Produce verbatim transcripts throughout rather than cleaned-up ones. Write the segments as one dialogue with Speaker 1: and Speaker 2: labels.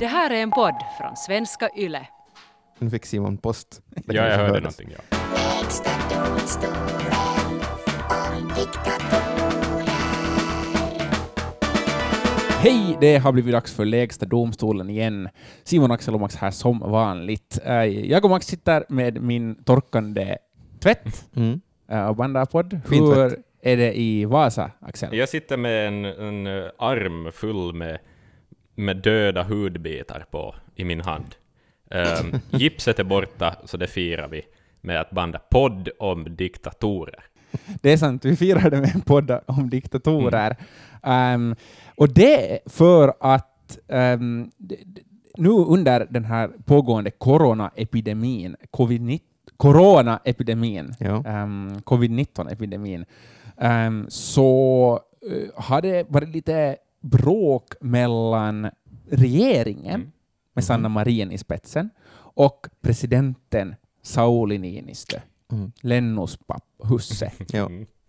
Speaker 1: Det här är en podd från Svenska Yle.
Speaker 2: Nu fick Simon post.
Speaker 3: Ja, jag hörde hördes. någonting. Ja.
Speaker 4: Hej, det har blivit dags för Lägsta domstolen igen. Simon, Axel och Max här som vanligt. Jag och Max sitter med min torkande tvätt mm. och bandarpodd. Hur är det i Vasa, Axel?
Speaker 3: Jag sitter med en, en arm full med, med döda hudbitar på i min hand. Um, gipset är borta, så det firar vi med att banda podd om diktatorer.
Speaker 4: Det är sant, vi firade med en podd om diktatorer. Mm. Um, och det för att um, d- d- nu under den här pågående coronaepidemin, covid coronaepidemin,
Speaker 2: ja.
Speaker 4: um, covid nitton-epidemin, um, så uh, har det varit lite bråk mellan regeringen mm. med Sanna Marin i spetsen och presidenten Sauli Niinistö, mm. Lennus husse.
Speaker 2: ja.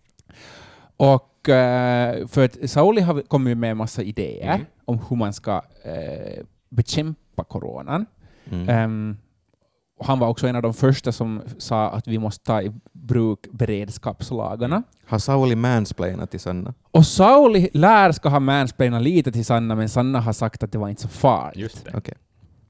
Speaker 4: Och uh, för att Sauli har kommit med en massa idéer mm. om hur man ska uh, bekämpa coronan. Mm. Um, och han var också en av de första som sa att vi måste ta i bruk beredskapslagarna.
Speaker 2: Har Sauli mansplainat till Sanna?
Speaker 4: Och Sauli lär ska ha mansplainat lite till Sanna, men Sanna har sagt att det var inte så farligt.
Speaker 3: Just det.
Speaker 2: Okay.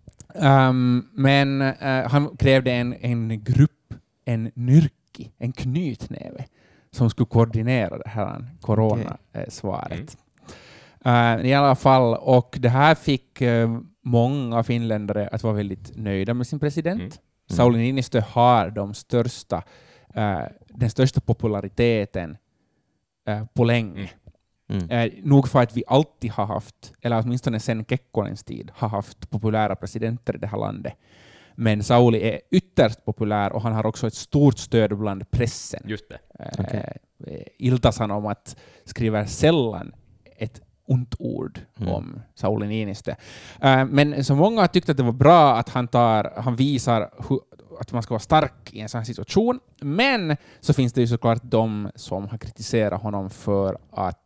Speaker 4: Um, men uh, han krävde en, en grupp, en nyrki, en knytnäve som skulle koordinera det här coronasvaret. Okay. Uh, I alla fall, och det här fick uh, många finländare att vara väldigt nöjda med sin president. Mm. Mm. Sauli Niinistö har de största, uh, den största populariteten uh, på länge. Mm. Eh, nog för att vi alltid har haft, eller åtminstone sen Kekkonens tid, har haft populära presidenter i det här landet. Men Sauli är ytterst populär och han har också ett stort stöd bland pressen.
Speaker 3: Just det.
Speaker 4: Eh, okay. Ilta-Sanomat skriver sällan ett ont ord mm. om Sauli Niinistö. Eh, men så många tyckte att det var bra att han, tar, han visar hur, att man ska vara stark i en sån här situation. Men så finns det ju såklart de som har kritiserat honom för att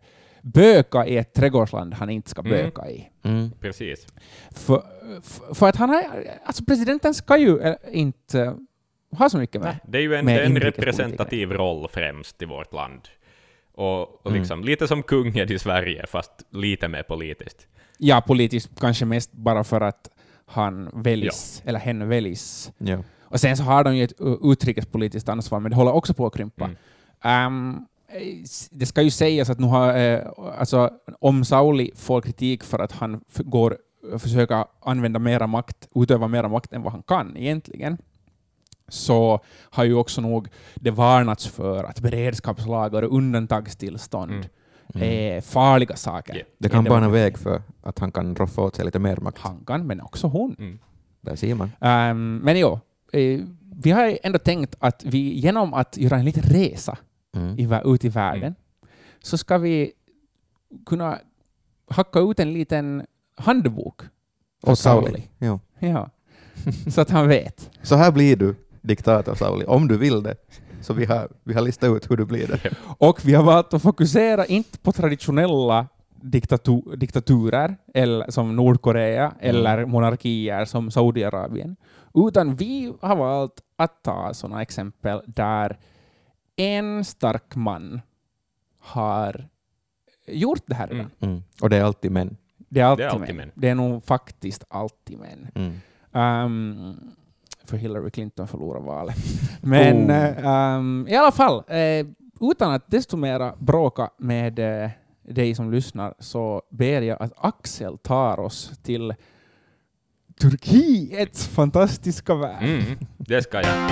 Speaker 4: böka i ett trädgårdsland han inte ska böka
Speaker 3: mm.
Speaker 4: i.
Speaker 3: Mm. Precis.
Speaker 4: För, för, för att han har, alltså presidenten ska ju inte ha så mycket med.
Speaker 3: Nej, det är ju en, en representativ roll främst i vårt land. Och, och liksom mm. lite som kungen i Sverige, fast lite mer politiskt.
Speaker 4: Ja, politiskt kanske mest bara för att han väljs, ja. eller henne väljs.
Speaker 2: Ja.
Speaker 4: Och sen så har de ju ett utrikespolitiskt ansvar, men det håller också på att krympa. Mm. Um, Det ska ju sägas att nu har, eh, alltså, om Sauli får kritik för att han f- går försöka använda mera makt, utöva mera makt än vad han kan egentligen, så har ju också nog det varnats för att beredskapslagar och undantagstillstånd mm. Mm. är farliga saker.
Speaker 2: Yeah. Det kan bana väg för att han kan roffa åt sig lite mer makt.
Speaker 4: Han kan, men också hon.
Speaker 2: Mm. Där ser man.
Speaker 4: Um, men jo, eh, vi har ändå tänkt att vi genom att göra en liten resa Mm. I, ut i världen, mm. så ska vi kunna hacka ut en liten handbok åt Sauli.
Speaker 2: Ja.
Speaker 4: Ja. Så att han vet.
Speaker 2: Så här blir du diktator, Sauli, om du vill det. Så vi har, vi har listat ut hur du blir det.
Speaker 4: Och vi har valt att fokusera inte på traditionella diktatu- diktaturer eller, som Nordkorea mm. eller monarkier som Saudiarabien, utan vi har valt att ta sådana exempel där en stark man har gjort det här.
Speaker 2: Mm. Mm. Och det är alltid män.
Speaker 4: Det är alltid,
Speaker 3: det är alltid
Speaker 4: män.
Speaker 3: män.
Speaker 4: Det är nog faktiskt alltid män.
Speaker 2: Mm.
Speaker 4: Um, för Hillary Clinton förlorar valet. Men oh. um, i alla fall, eh, utan att desto mera bråka med eh, dig som lyssnar, så ber jag att Axel tar oss till Turkiets fantastiska värld.
Speaker 3: Mm, det ska jag.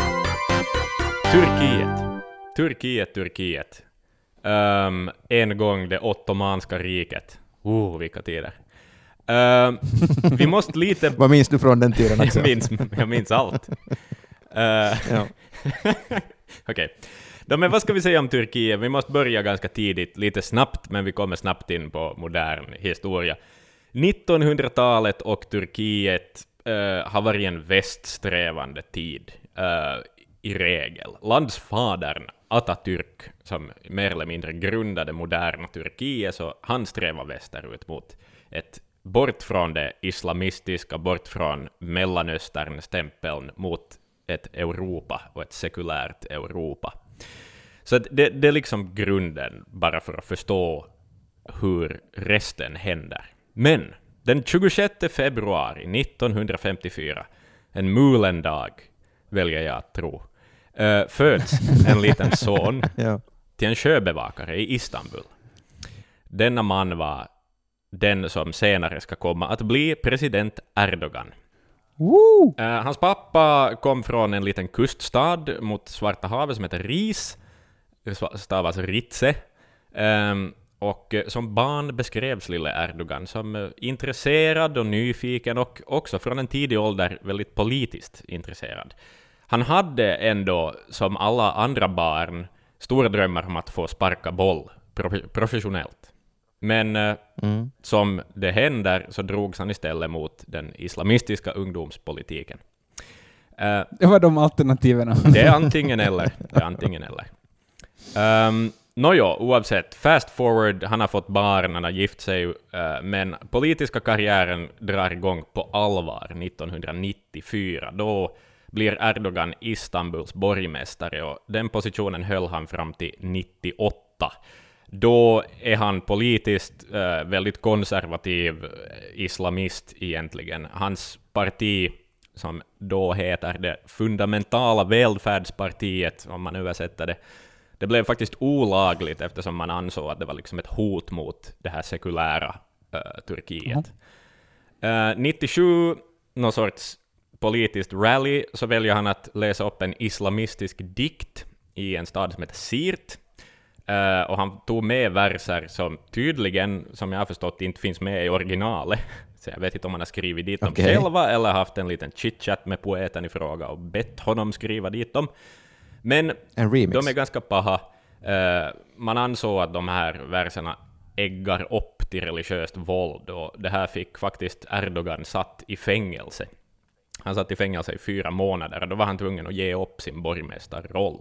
Speaker 3: Turkiet. Turkiet, Turkiet. Um, en gång det ottomanska riket. Oh, vilka tider. Um, vi måste lite...
Speaker 2: Vad minns du från den tiden?
Speaker 3: jag, minns, jag minns allt. Uh, Okej. Okay. Men vad ska vi säga om Turkiet? Vi måste börja ganska tidigt, lite snabbt, men vi kommer snabbt in på modern historia. nittonhundratalet och Turkiet uh, har varit en väststrävande tid. Uh, I regel. Landsfadern Atatürk, som mer eller mindre grundade moderna Turkiet, så han strävar västerut mot ett bort från det islamistiska, bort från Mellanöstern-stämpeln mot ett Europa och ett sekulärt Europa. Så det, det är liksom grunden, bara för att förstå hur resten händer. Men den tjugosjätte februari nittonhundrafemtiofyra, en mulen dag, väljer jag att tro, uh, föds en liten son
Speaker 2: Ja.
Speaker 3: till en sjöbevakare i Istanbul. Denna man var den som senare ska komma att bli president Erdogan.
Speaker 4: Woo!
Speaker 3: Uh, hans pappa kom från en liten kuststad mot Svarta havet som heter Ris, stavas Ritse. Um, och som barn beskrevs lille Erdogan som uh, intresserad och nyfiken och också från en tidig ålder väldigt politiskt intresserad. Han hade ändå, som alla andra barn, stora drömmar om att få sparka boll pro- professionellt. Men uh,
Speaker 2: Mm.
Speaker 3: som det händer så drogs han istället mot den islamistiska ungdomspolitiken. Uh,
Speaker 4: Det var de alternativen.
Speaker 3: det är antingen eller. Det är antingen eller. Um, Nåja, oavsett. Fast forward, han har fått barn, han har gift sig, uh, men politiska karriären drar igång på allvar nittonhundranittiofyra. Då blir Erdogan Istanbuls borgmästare och den positionen höll han fram till nittioåtta. Då är han politiskt uh, väldigt konservativ islamist egentligen. Hans parti, som då heter det fundamentala välfärdspartiet, om man översätter det, det blev faktiskt olagligt eftersom man ansåg att det var liksom ett hot mot det här sekulära uh, Turkiet. Mm. Uh, nittiosju, någon sorts politiskt rally, så väljer han att läsa upp en islamistisk dikt i en stad som heter Siirt. Uh, och han tog med verser som tydligen, som jag har förstått, inte finns med i originalet. Så jag vet inte om han har skrivit dit dem
Speaker 2: Okay.
Speaker 3: själva eller haft en liten chit-chat med poeten i fråga och bett honom skriva dit dem. Men
Speaker 2: En remix.
Speaker 3: de är ganska paha. Uh, man ansåg att de här verserna äggar upp till religiöst våld och det här fick faktiskt Erdogan satt i fängelse. Han satt i fängelse i fyra månader och då var han tvungen att ge upp sin borgmästarroll.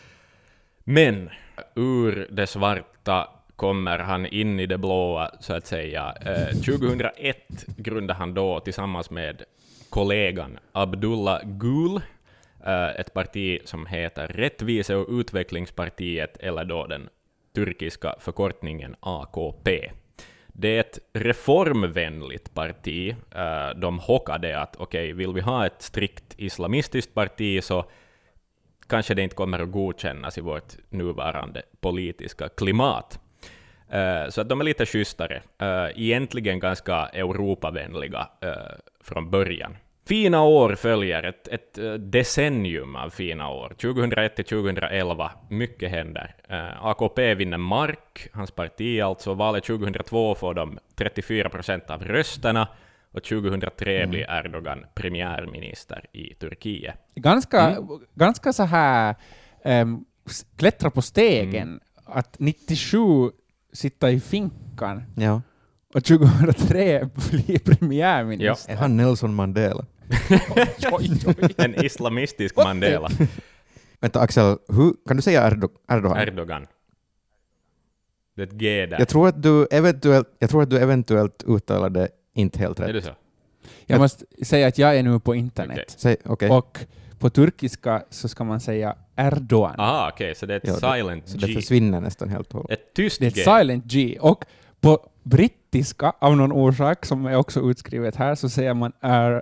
Speaker 3: Men ur det svarta kommer han in i det blåa, så att säga. Eh, tjugohundraett grundade han då tillsammans med kollegan Abdullah Gül eh, ett parti som heter Rättvise- och utvecklingspartiet, eller då den turkiska förkortningen A K P. Det är ett reformvänligt parti. Eh, de hockade att okej, okay, vill vi ha ett strikt islamistiskt parti så kanske det inte kommer att godkännas i vårt nuvarande politiska klimat. Uh, så att de är lite schysstare. Uh, egentligen ganska Europavänliga uh, från början. Fina år följer, ett, ett uh, decennium av fina år. tjugohundraett till tjugohundraelva, mycket händer. Uh, A K P vinner mark, hans parti alltså. Valet tjugohundratvå får de trettiofyra procent av rösterna. Och tjugohundratre mm. blir Erdogan premiärminister i Turkiet.
Speaker 4: Ganska,
Speaker 3: Mm.
Speaker 4: ganska så här um, klättra på stegen. Mm. Att nittiosju sitta i finkan
Speaker 2: Ja.
Speaker 4: och tjugohundratre bli premiärminister.
Speaker 2: Är han Nelson Mandela?
Speaker 4: oj, oj.
Speaker 3: En islamistisk Mandela.
Speaker 2: Vänta Axel, hur, kan du säga Erdo, Erdogan?
Speaker 3: Erdogan. Det är ett G där.
Speaker 2: Jag tror att du eventuellt, jag tror att du eventuellt uttalade inte helt rätt.
Speaker 3: Är det så?
Speaker 4: Jag måste säga att jag är nu på internet.
Speaker 3: Okay.
Speaker 2: Säg, okay.
Speaker 4: Och på turkiska så ska man säga Erdogan.
Speaker 3: Aha, okej, okay, så det är ett
Speaker 2: Ja,
Speaker 3: silent
Speaker 2: det, så
Speaker 3: G.
Speaker 2: det försvinner nästan helt och hållet.
Speaker 3: Ett tyst
Speaker 4: Det är ett
Speaker 3: G.
Speaker 4: silent G. Och på brittiska, av någon orsak, som är också utskrivet här, så säger man er,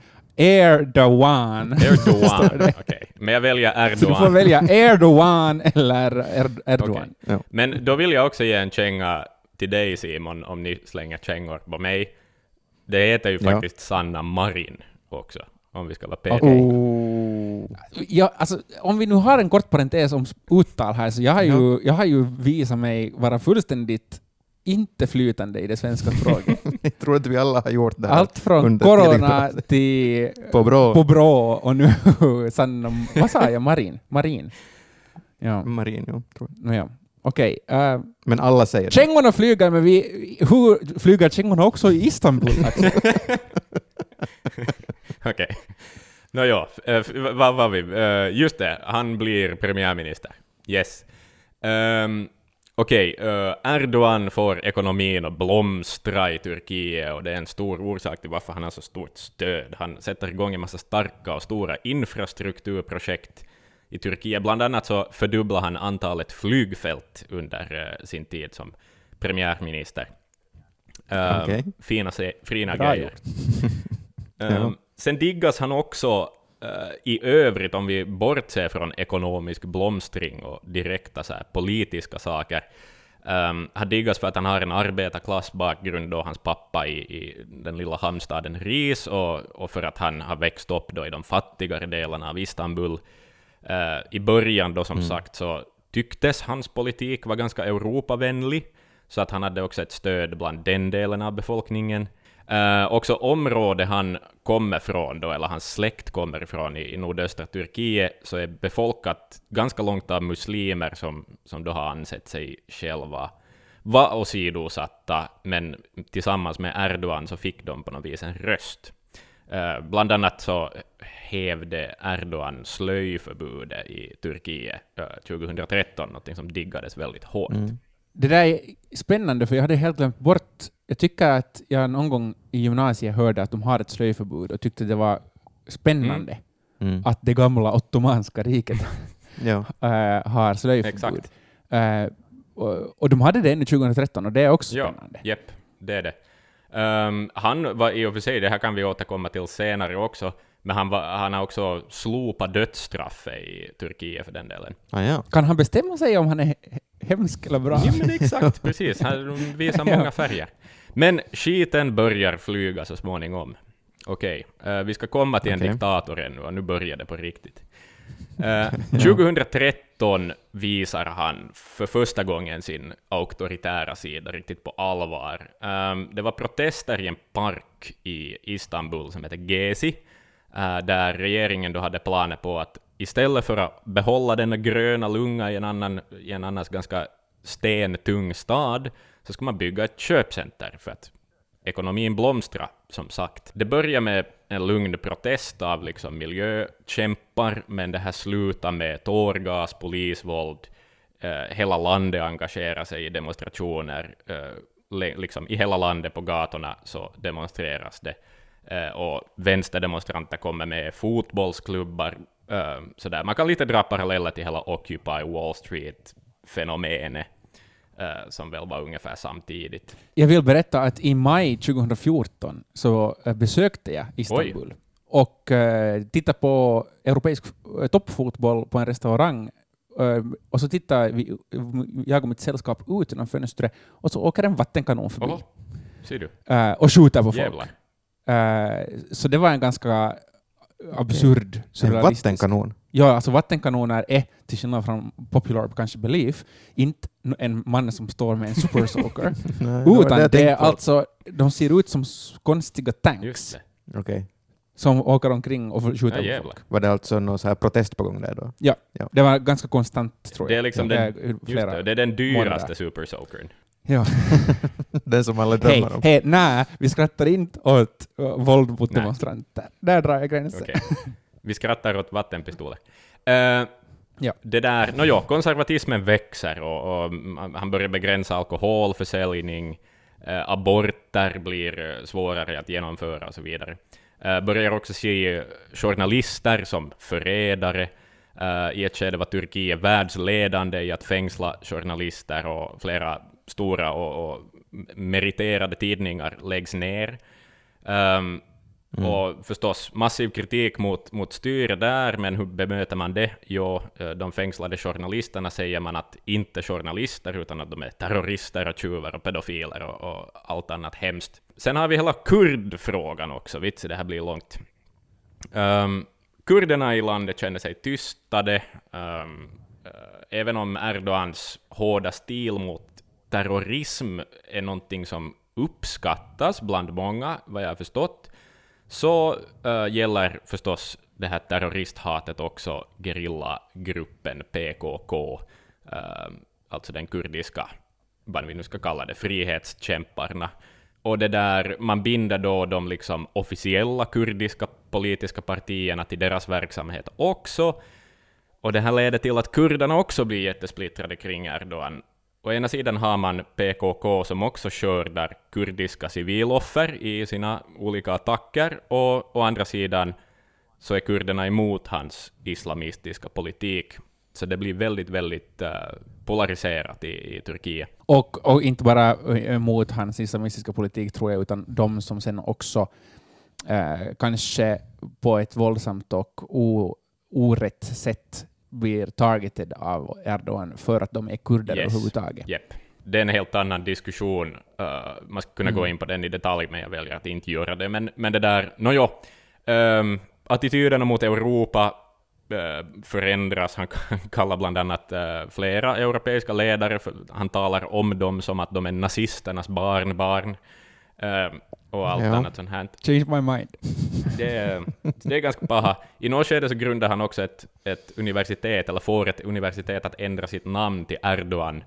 Speaker 4: Erdogan.
Speaker 3: Erdogan, okej. Okay. Men jag väljer Erdogan.
Speaker 4: Så du får välja Erdogan eller er, Erdogan.
Speaker 3: Okay.
Speaker 2: Ja.
Speaker 3: Men då vill jag också ge en känga till dig, Simon, om ni slänger kängor på mig. Det heter ju
Speaker 2: Ja.
Speaker 3: faktiskt Sanna Marin också, om vi ska vara P D.
Speaker 4: Okej.
Speaker 2: Oh.
Speaker 4: Ja, alltså, om vi nu har en kort parentes om uttal här, så jag har ju,
Speaker 2: Ja.
Speaker 4: jag har ju visat mig vara fullständigt inte flytande i det svenska språket.
Speaker 2: Jag tror att vi alla har gjort det här.
Speaker 4: Allt från
Speaker 2: under
Speaker 4: corona
Speaker 2: tiden.
Speaker 4: till
Speaker 2: På bra.
Speaker 4: på bra och nu Sanna, vad sa jag? Marin? Marin. Ja,
Speaker 2: Marin, ja, tror jag.
Speaker 4: no, ja. Okej. Uh,
Speaker 2: Men alla säger det.
Speaker 4: kängorna flyger, men vi, hur flyger kängorna också i Istanbul?
Speaker 3: Okej. Nåja, uh, vad var vi? Uh, just det, han blir premiärminister. Yes. Um, Okej, okay, uh, Erdogan får ekonomin att blomstra i Turkiet och det är en stor orsak till varför han har så stort stöd. Han sätter igång en massa starka och stora infrastrukturprojekt i Turkiet. Bland annat så fördubblar han antalet flygfält under uh, sin tid som premiärminister. Uh,
Speaker 2: okay.
Speaker 3: Fina, se, fina grejer. um, sen diggas han också uh, i övrigt, om vi bortser från ekonomisk blomstring och direkta så här, politiska saker. Um, han diggas för att han har en arbetarklassbakgrund då, hans pappa i, i den lilla hamnstaden Ris, och, och för att han har växt upp då i de fattigare delarna av Istanbul. Uh, I början då som mm. sagt så tycktes hans politik vara ganska Europavänlig, så att han hade också ett stöd bland den delen av befolkningen. Uh, också område han kommer från, då, eller hans släkt kommer ifrån i, i nordöstra Turkiet, så är befolkat ganska långt av muslimer som, som då har ansett sig själva vara åsidosatta, men tillsammans med Erdogan så fick de på något vis en röst. Uh, bland annat så hävde Erdogan slöjförbudet i Turkiet uh, tjugohundratretton, något som diggades väldigt hårt. Mm.
Speaker 4: Det där är spännande, för jag hade helt glömt bort. Jag tycker att jag någon gång i gymnasiet hörde att de har ett slöjförbud och tyckte det var spännande mm. Mm. att det gamla ottomanska riket ja. äh, har slöjförbud. Äh, och, och de hade det ännu tjugohundratretton och det är också
Speaker 3: ja,
Speaker 4: spännande.
Speaker 3: Japp, det är det. Um, han var i och för sig, det här kan vi återkomma till senare också, men han, var, han har också slopat dödsstraff i Turkiet för den delen.
Speaker 2: Ah, ja.
Speaker 4: Kan han bestämma sig om han är hemsk eller bra?
Speaker 3: Ja, men exakt, precis. Han visar många ja. färger. Men skiten börjar flyga så småningom. Okej, okay. uh, vi ska komma till okay. en diktator ännu, och nu börjar det på riktigt. Uh, tjugohundratretton visar han för första gången sin auktoritära sida riktigt på allvar. Um, det var protester i en park i Istanbul som heter Gezi, uh, där regeringen då hade planer på att istället för att behålla denna gröna lunga i en, annan, i en annars ganska stentung stad, så ska man bygga ett köpcenter för att ekonomin blomstra, som sagt. Det börjar med en lugn protest av liksom miljökämpar, men det här slutar med tårgas, polisvåld. Eh, hela landet engagerar sig i demonstrationer. Eh, liksom I hela landet på gatorna så demonstreras det. Eh, och vänsterdemonstranter kommer med fotbollsklubbar. Eh, sådär. Man kan lite dra paralleller till hela Occupy Wall Street-fenomenet. Uh, som väl var ungefär samtidigt.
Speaker 4: Jag vill berätta att i maj tjugohundrafjorton så uh, besökte jag Istanbul Oj. och uh, tittade på europeisk uh, toppfotboll på en restaurang. Uh, och så tittar vi, jag och mitt sällskap ut genom fönstret, och så åker en vattenkanon förbi.
Speaker 3: Oh, ser du?
Speaker 4: Uh, och skjuter på
Speaker 3: Jävlar.
Speaker 4: folk. Uh, så det var en ganska absurd
Speaker 2: okay. En vattenkanon?
Speaker 4: Ja, alltså vattenkanoner är, till skillnad från popular kanske belief, inte en man som står med en super soaker. Nej, utan det, det är alltså, de ser ut som konstiga tanks.
Speaker 2: Okay.
Speaker 4: Som åker omkring och skjuter
Speaker 3: ja,
Speaker 4: folk.
Speaker 2: Var det alltså någon så här protest på gång där då?
Speaker 4: Ja, ja. Det var ganska konstant, tror jag.
Speaker 3: Det är liksom
Speaker 4: ja,
Speaker 3: den, just det, det är den dyraste super soakern.
Speaker 4: Ja.
Speaker 2: Den som alla drömmer
Speaker 4: hey,
Speaker 2: om.
Speaker 4: Hej, nej, vi skrattar inte åt uh, våld mot demonstranter. Där drar jag gränsen.
Speaker 3: Okay. Vi skrattar åt vattenpistoler. Uh,
Speaker 4: ja.
Speaker 3: Det där, no, ja, konservatismen växer och, och han börjar begränsa alkoholförsäljning, uh, aborter blir uh, svårare att genomföra och så vidare. Uh, börjar också se journalister som förrädare. Uh, I ett skede var Turkiet världsledande i att fängsla journalister, och flera stora och, och meriterade tidningar läggs ner. Um, mm. Och förstås massiv kritik mot, mot styret där, men hur bemöter man det? Jo, de fängslade journalisterna säger man att inte journalister, utan att de är terrorister och tjuvar och pedofiler och, och allt annat hemskt. Sen har vi hela kurdfrågan också, vits det här blir långt. Um, kurderna i landet känner sig tystade, um, uh, även om Erdogans hårda stil mot terrorism är någonting som uppskattas bland många, vad jag har förstått, så uh, gäller förstås det här terroristhatet också gerillagruppen P K K, uh, alltså den kurdiska, vad vi nu ska kalla det, frihetskämparna. Och det där, man binder då de liksom officiella kurdiska politiska partierna till deras verksamhet också, och det här leder till att kurderna också blir jättesplittrade kring Erdogan. å ena sidan har man P K K som också skördar kurdiska civiloffer i sina olika attacker, och å andra sidan så är kurderna emot hans islamistiska politik. Så det blir väldigt, väldigt uh, polariserat i, i Turkiet.
Speaker 4: Och, och inte bara emot hans islamistiska politik, tror jag, utan de som sen också uh, kanske på ett våldsamt och o, orätt sätt blir targeted av Erdogan för att de är kurder
Speaker 3: yes.
Speaker 4: överhuvudtaget.
Speaker 3: Yep. Det är en helt annan diskussion. Uh, man skulle kunna mm. gå in på den i detalj, men jag väljer att inte göra det. Men, men det där, nåjo, um, attityderna mot Europa uh, förändras. Han kallar bland annat uh, flera europeiska ledare, för han talar om dem som att de är nazisternas barnbarn. Uh, och allt
Speaker 4: ja.
Speaker 3: annat sånt här.
Speaker 4: Change my mind.
Speaker 3: Det är, det är ganska paha. I något skede så grundar han också ett, ett universitet, eller får ett universitet att ändra sitt namn till Erdogan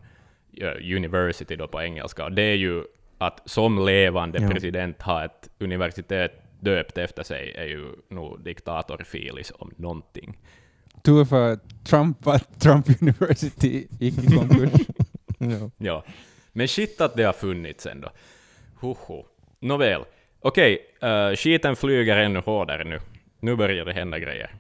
Speaker 3: University då på engelska. Och det är ju att som levande ja. president ha ett universitet döpt efter sig är ju nog diktatorfilis om någonting.
Speaker 4: Tur för Trump att Trump University gick i konkurs.
Speaker 3: ja. ja. Men shit att det har funnits ändå. Hoho. Nåväl. Okej, okay, uh, skiten flyger ännu hårdare nu. Nu börjar det hända grejer.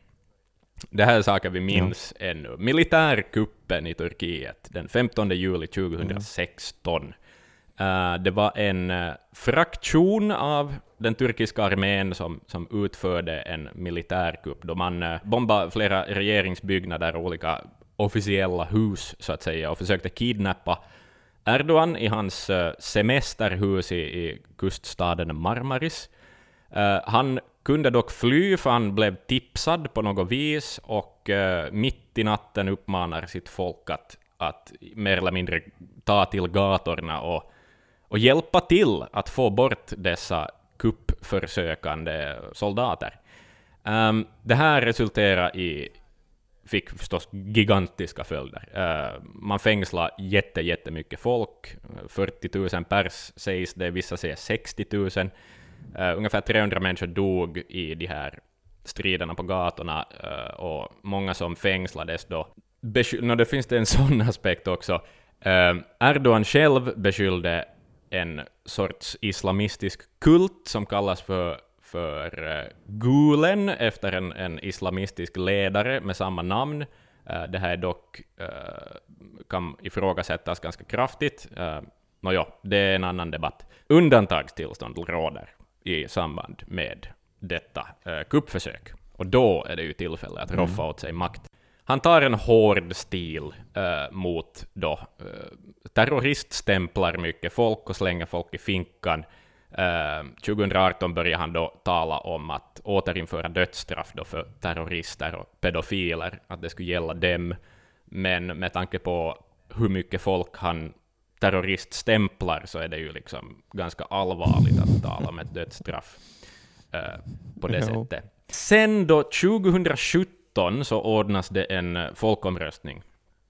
Speaker 3: Det här är saker vi minns ja. ännu. Militärkuppen i Turkiet den femtonde juli tjugohundrasexton. Uh, det var en uh, fraktion av den turkiska armén som, som utförde en militärkupp då man uh, bombade flera regeringsbyggnader och olika officiella hus så att säga och försökte kidnappa Erdogan i hans uh, semesterhus i, i kuststaden Marmaris. Uh, han kunde dock fly för han blev tipsad på något vis och uh, mitt i natten uppmanar sitt folk att, att mer eller mindre ta till gatorna och, och hjälpa till att få bort dessa kuppförsökande soldater. Um, det här resulterar i fick förstås gigantiska följder. Uh, man fängslar jätte, jättemycket folk. fyrtio tusen pers sägs det, vissa säger sextio tusen. Uh, ungefär trehundra människor dog i de här striderna på gatorna uh, och många som fängslades då. Besky- no, det finns det en sån aspekt också. Uh, Erdogan själv beskyllde en sorts islamistisk kult som kallas för för uh, Gulen efter en, en islamistisk ledare med samma namn. Uh, det här är dock uh, kan ifrågasättas ganska kraftigt. Uh, Nåja, det är en annan debatt. Undantagstillstånd råder i samband med detta uh, kuppförsök. Och då är det ju tillfälle att roffa mm. åt sig makt. Han tar en hård stil uh, mot då uh, terroriststämplar mycket folk och slänger folk i finkan. Uh, tjugohundraarton började han då tala om att återinföra dödsstraff då för terrorister och pedofiler, att det skulle gälla dem. Men med tanke på hur mycket folk han terroriststämplar så är det ju liksom ganska allvarligt att tala om ett dödsstraff uh, på det no. sättet. Sen då tjugohundrasjutton så ordnas det en folkomröstning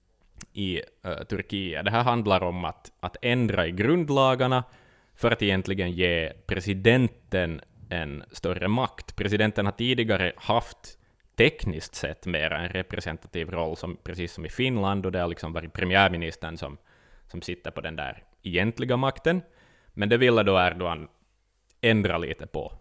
Speaker 3: i uh, Turkiet. Det här handlar om att, att ändra i grundlagarna för att egentligen ge presidenten en större makt. Presidenten har tidigare haft tekniskt sett mer en representativ roll, som, precis som i Finland, och det har liksom varit premiärministern som, som sitter på den där egentliga makten. Men det ville då Erdogan ändra lite på.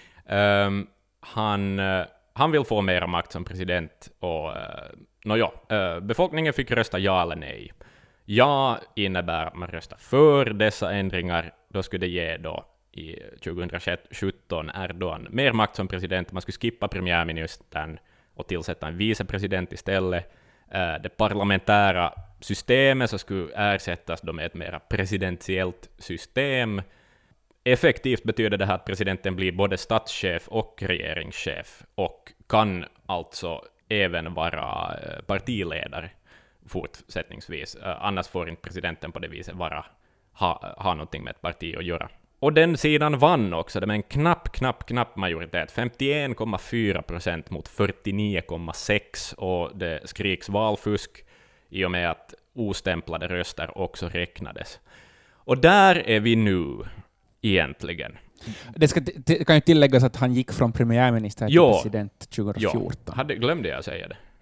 Speaker 3: um, han, uh, han vill få mer makt som president, och uh, nåja, uh, befolkningen fick rösta ja eller nej. Ja innebär att man röstar för dessa ändringar. Då skulle det ge då i tjugohundrasjutton Erdogan mer makt som president. Man skulle skippa premiärministern och tillsätta en vicepresident istället. Det parlamentära systemet så skulle ersättas då med ett mer presidentiellt system. Effektivt betyder det här att presidenten blir både statschef och regeringschef och kan alltså även vara partiledare fortsättningsvis. Annars får inte presidenten på det viset vara ha, ha någonting med ett parti att göra. Och den sidan vann också, det med en knapp, knapp, knapp majoritet. femtioen komma fyra procent mot fyrtionio komma sex, och det skriks valfusk i och med att ostämplade röster också räknades. Och där är vi nu egentligen.
Speaker 4: Det ska t- kan ju tilläggas att han gick från premiärminister till
Speaker 3: jo,
Speaker 4: president tjugohundrafjorton.
Speaker 3: Jo, hade, glömde jag säga det.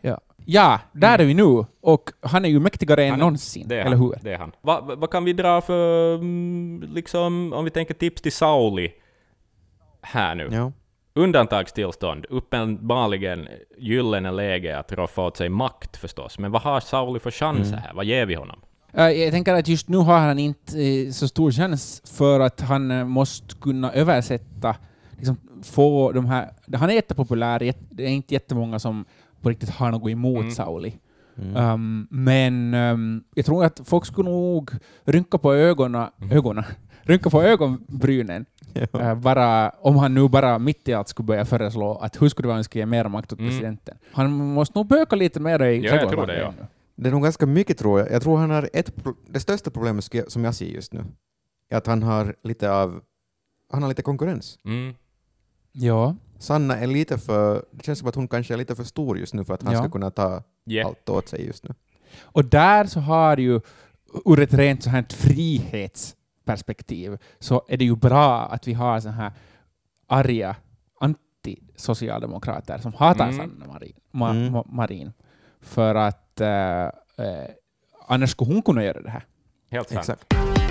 Speaker 4: Ja. Ja, där mm. är vi nu. Och han är ju mäktigare än
Speaker 3: han,
Speaker 4: någonsin,
Speaker 3: det är
Speaker 4: eller
Speaker 3: han,
Speaker 4: hur?
Speaker 3: Det är han. Vad va kan vi dra för, liksom, om vi tänker tips till Sauli här nu?
Speaker 2: Ja.
Speaker 3: Undantagstillstånd, uppenbarligen gyllene läge att roffa åt sig makt förstås. Men vad har Sauli för chanser
Speaker 2: Mm.
Speaker 3: här? Vad ger vi honom?
Speaker 4: Jag tänker att just nu har han inte så stor chans för att han måste kunna översätta, liksom få de här... Han är jättepopulär, det är inte jättemånga som på riktigt har något emot mm. Sauli. Mm. Um, men um, jag tror att folk skulle nog rynka på ögonen, ögonen rynka på ögonbrynen ja. uh, bara, om han nu bara mitt i allt skulle börja föreslå att hur skulle man ska ge mer makt åt mm. presidenten. Han måste nog böka lite mer i
Speaker 3: ja, jag tror det, ja.
Speaker 2: Det är nog ganska mycket, tror jag. Jag tror han har ett pro- det största problemet som jag ser just nu är att han har lite av han har lite konkurrens.
Speaker 3: Mm.
Speaker 4: Ja.
Speaker 2: Sanna är lite för, det känns som att hon kanske är lite för stor just nu för att han ja. ska kunna ta yeah. allt åt sig just nu.
Speaker 4: Och där så har ju ur ett rent så här frihetsperspektiv så är det ju bra att vi har så här arga anti-socialdemokrater som hatar mm. Sanna Marin, Ma- mm. Ma- Marin för att uh, uh, annars skulle hon kunna göra det här.
Speaker 3: Helt sant.
Speaker 2: Exakt.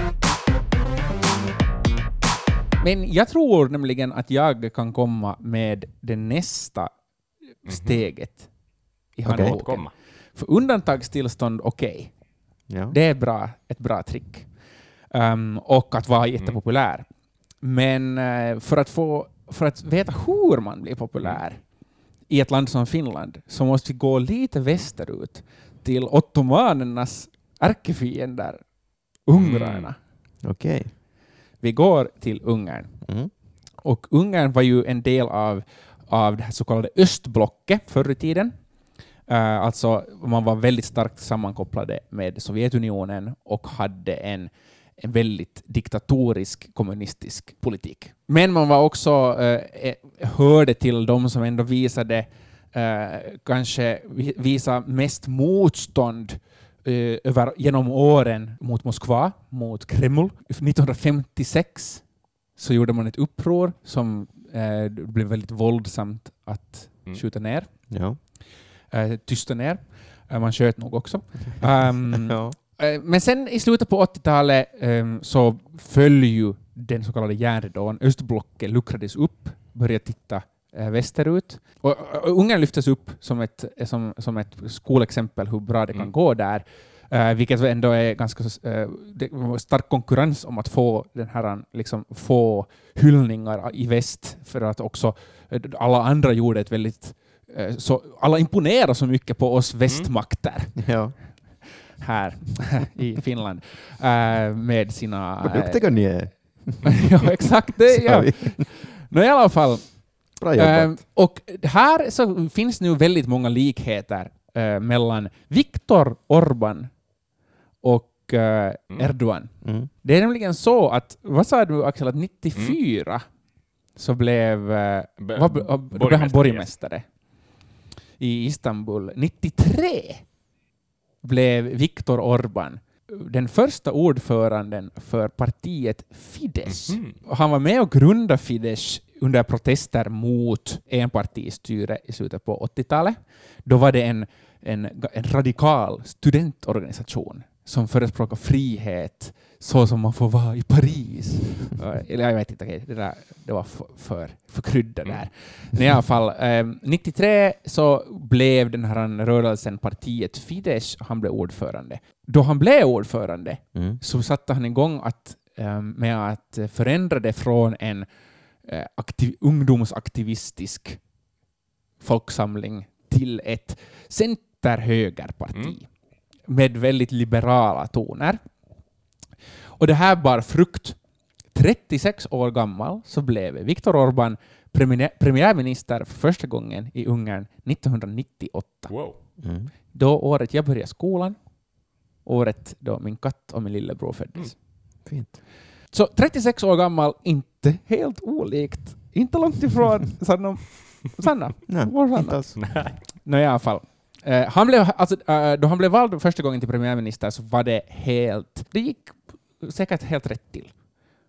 Speaker 4: Men jag tror nämligen att jag kan komma med det nästa steget i handboken. Okay. För undantagstillstånd, okej. Okay. Ja. Det är bra, ett bra trick. Um, och att vara jättepopulär. Mm. Men uh, för, att få, för att veta hur man blir populär mm. i ett land som Finland så måste vi gå lite västerut till ottomanernas ärkefiender, ungrarna.
Speaker 2: Mm. Okej. Okay.
Speaker 4: Vi går till Ungern. Mm. Och Ungern var ju en del av, av det här så kallade östblocket förr i tiden. Uh, alltså man var väldigt starkt sammankopplade med Sovjetunionen och hade en, en väldigt diktatorisk kommunistisk politik. Men man var också uh, hörde till de som ändå visade uh, kanske visa mest motstånd Uh, över, genom åren mot Moskva, mot Kreml. nittonhundrafemtiosex så gjorde man ett uppror som uh, blev väldigt våldsamt att mm. skjuta ner.
Speaker 2: Ja.
Speaker 4: Uh, tysta ner. Uh, man sköt nog också. Um, ja. uh, men sen i slutet på åttiotalet um, så föll ju den så kallade järnridån. Östblocket luckrades upp, började titta uh, västerut. Och, och Ungern lyftes upp som ett, som, som ett skolexempel hur bra det kan mm. gå där. Uh, vilket ändå är ganska uh, stark konkurrens om att få den här, liksom, få hyllningar i väst för att också uh, alla andra gjorde ett väldigt uh, så, alla imponerar så mycket på oss västmakter.
Speaker 2: Mm. Ja.
Speaker 4: Här i Finland uh, med sina...
Speaker 2: Vad duktiga ni är.
Speaker 4: Ja, exakt. Det, ja. Nå, i alla fall. Uh, och här så finns nu väldigt många likheter uh, mellan Viktor Orbán och uh, mm. Erdogan. Mm. Det är nämligen så att, vad sa du Axel, att nittiofyra mm. så blev, uh, B- vad, uh, då blev han borgmästare i Istanbul. nittiotre blev Viktor Orbán den första ordföranden för partiet Fidesz. Mm. Han var med och grundade Fidesz under protester mot enpartistyre i slutet på åttiotalet. Då var det en, en, en radikal studentorganisation som förespråkar frihet så som man får vara i Paris. Eller jag vet inte, okay, det, där, det var för, för, för krydda där. Men i alla fall, eh, nittiotre så blev den här rörelsen partiet Fidesz, han blev ordförande. Då han blev ordförande mm. så satte han igång att, eh, med att förändra det från en eh, aktiv, ungdomsaktivistisk folksamling till ett centerhögerparti. Mm. med väldigt liberala toner. Och det här bar frukt. trettiosex år gammal så blev Viktor Orbán premiär, premiärminister för första gången i Ungern nittonhundranittioåtta.
Speaker 3: Wow.
Speaker 4: Mm. Då året jag började skolan, året då min katt och min lillebror föddes. Mm.
Speaker 2: Fint.
Speaker 4: Så trettiosex år gammal, inte helt olikt. Inte långt ifrån Sanna. Sanna?
Speaker 2: Nej,
Speaker 4: Sanna?
Speaker 2: inte alls.
Speaker 4: Nå, i alla fall. Uh, han blev, alltså, uh, då han blev vald första gången till premiärminister så var det helt, det gick säkert helt rätt till.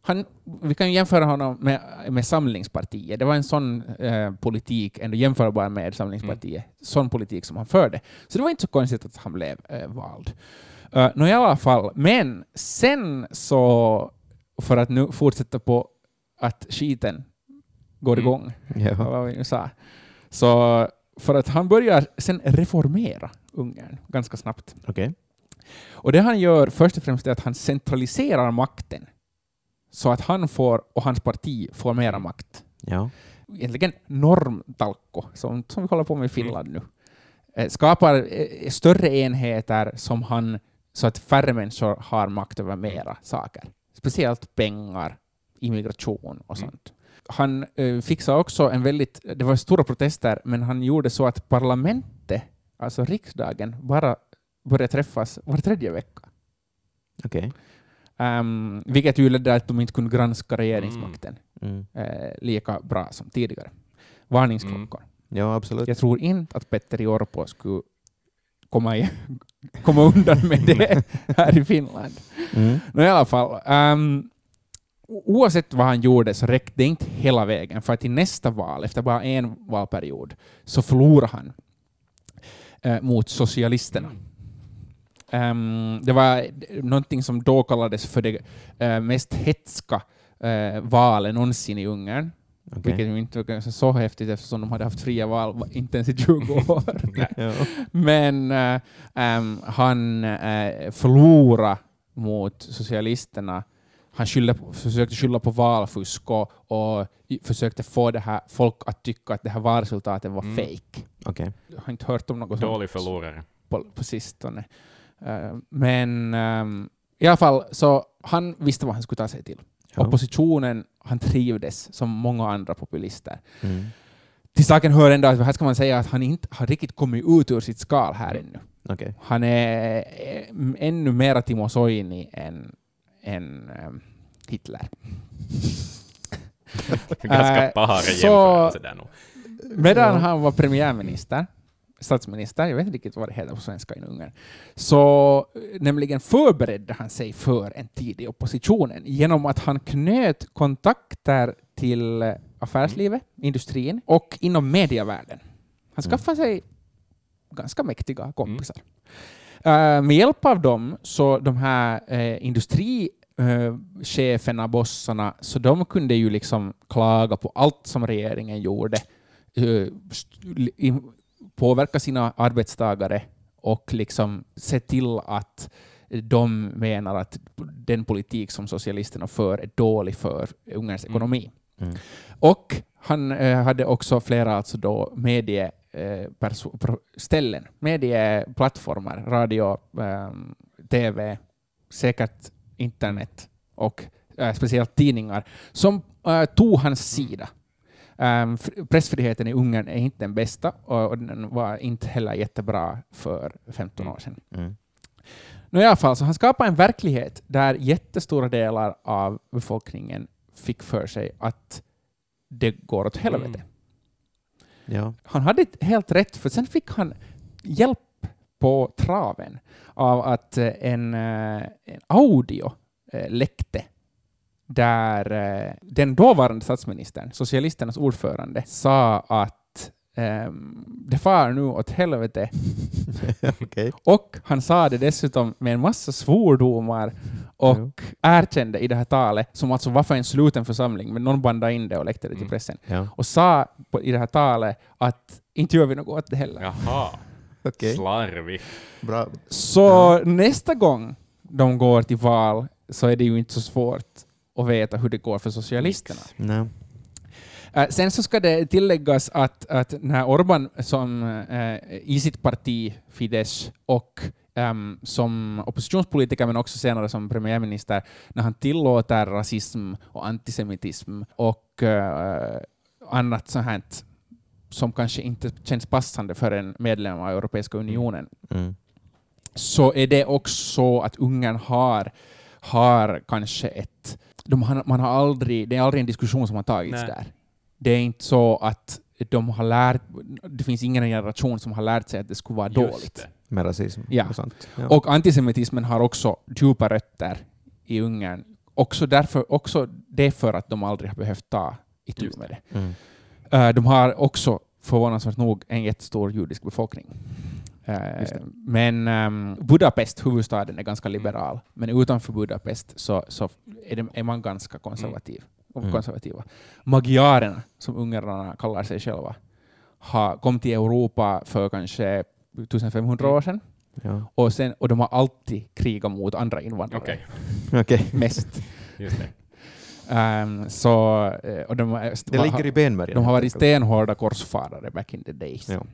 Speaker 4: han, vi kan ju jämföra honom med, med Samlingspartiet. Det var en sån eh, politik, ändå jämförbar med Samlingspartiet, mm. sån politik som han förde. Så det var inte så konstigt att han blev eh, vald. Uh, nå, i alla fall, men sen så, för att nu fortsätta på att skiten går
Speaker 2: mm.
Speaker 4: igång,
Speaker 2: ja.
Speaker 4: vad vi nu sa, så för att han börjar sen reformera Ungern ganska snabbt.
Speaker 2: Okay.
Speaker 4: Och det han gör först och främst är att han centraliserar makten så att han får och hans parti får mera makt.
Speaker 2: Ja.
Speaker 4: Egentligen normtalko, som, som vi håller på med i Finland nu. Eh, skapar eh, större enheter som han, så att färre människor har makt över mera saker. Speciellt pengar, immigration och sånt. Mm. Han eh, fixade också en väldigt, det var stora protester, men han gjorde så att parlamentet, alltså riksdagen, bara började träffas var tredje vecka.
Speaker 2: Okej.
Speaker 4: Okay. Um, vilket ju ledde att de inte kunde granska regeringsmakten
Speaker 2: mm.
Speaker 4: eh, lika bra som tidigare. Varningsklockor.
Speaker 2: Mm. Ja, absolut.
Speaker 4: Jag tror inte att Petteri Orpo skulle komma, i, komma undan med det här i Finland. Mm. Men i alla fall, um, oavsett vad han gjorde så räckte det inte hela vägen, för att i nästa val, efter bara en valperiod, så förlorade han eh, mot socialisterna. Um, det var någonting som då kallades för det uh, mest hetska uh, valet någonsin i Ungern. Okay. Vilket ju inte var så häftigt eftersom de hade haft fria val inte ens i tjugo år. ja. Men uh, um, han uh, förlorade mot socialisterna. Han skyllde på, försökte skylla på valfusk och, och försökte få det här folk att tycka att det här valresultatet var mm. fake.
Speaker 2: Okay.
Speaker 4: Jag har inte hört om något
Speaker 3: dålig förlorare
Speaker 4: på, på sistone. Uh, men um, i alla fall så han visste vad han skulle ta sig till. Ja. Oppositionen, han trivdes som många andra populister. Mm. Till saken hör ändå att här ska man säga att han inte har riktigt kommit ut ur sitt skal här ännu.
Speaker 2: Okay.
Speaker 4: Han är äh, ännu mera Timo Soini än, än ähm, Hitler.
Speaker 3: Ganska paha jämförelse där nog.
Speaker 4: Medan han var premiärminister, statsminister, jag vet inte riktigt vad det heter på svenska i Ungern, så nämligen förberedde han sig för en tid i oppositionen genom att han knöt kontakter till affärslivet, industrin och inom medievärlden. Han skaffade sig ganska mäktiga kompisar. Mm. Uh, med hjälp av dem, så de här uh, industricheferna, uh, bossarna, så de kunde ju liksom klaga på allt som regeringen gjorde, uh, st- påverka sina arbetstagare och liksom se till att de menar att den politik som socialisterna för är dålig för Ungerns mm. ekonomi. Mm. Och han eh, hade också flera alltså då medie eh, perso- pro- ställen, medieplattformar, radio, eh, tv, säkert internet och eh, speciellt tidningar som eh, tog hans sida. Um, pressfriheten i Ungern är inte den bästa och, och den var inte heller jättebra för femton år sedan. Mm. Nu i alla fall, så han skapade en verklighet där jättestora delar av befolkningen fick för sig att det går åt helvete. Mm.
Speaker 2: Ja. Han
Speaker 4: hade helt rätt, för sen fick han hjälp på traven av att en, en audio läckte där eh, den dåvarande statsministern, socialisternas ordförande, sa att eh, det far nu åt helvete.
Speaker 2: Okay.
Speaker 4: Och han sa det dessutom med en massa svordomar och mm. erkände i det här talet, som alltså var för en sluten församling, men någon bandade in det och läckte det till pressen. Mm. Ja. Och sa på, i det här talet att inte gör vi något åt det heller.
Speaker 3: Jaha, okay. Slarvigt.
Speaker 2: Bra.
Speaker 4: Så ja. Nästa gång de går till val så är det ju inte så svårt och veta hur det går för socialisterna.
Speaker 2: No.
Speaker 4: Uh, sen så ska det tilläggas att, att när Orbán som uh, i sitt parti Fidesz och um, som oppositionspolitiker men också senare som premiärminister, när han tillåter rasism och antisemitism och uh, annat sånt här som kanske inte känns passande för en medlem av Europeiska unionen, mm. så är det också så att Ungern har, har kanske ett De har, man har aldrig, det är aldrig en diskussion som har tagits Nej. där. Det är inte så att de har lärt, det finns ingen generation som har lärt sig att det skulle vara Just dåligt. Det.
Speaker 2: Med rasism
Speaker 4: ja.
Speaker 2: och sånt. Ja.
Speaker 4: Och antisemitismen har också djupa rötter i Ungern också, därför, också det för att de aldrig har behövt ta itu med det.
Speaker 2: Mm.
Speaker 4: Uh, de har också förvånansvärt nog en jättestor judisk befolkning. Uh, men um, Budapest, huvudstaden, är ganska liberal. Men utanför Budapest så, så är, det, är man ganska konservativ. Mm. konservativa. Magyarerna, som ungrarna kallar sig själva, har kommit till Europa för kanske femtonhundra år sedan.
Speaker 2: Ja.
Speaker 4: Och, sen, och de har alltid krigat mot andra invandrare.
Speaker 3: Okej.
Speaker 2: Okay.
Speaker 4: Mest.
Speaker 3: Just det.
Speaker 4: Um, så, och de,
Speaker 2: det ligger i benmärgen.
Speaker 4: De har varit stenhårda korsfarare back in the days.
Speaker 2: Ja.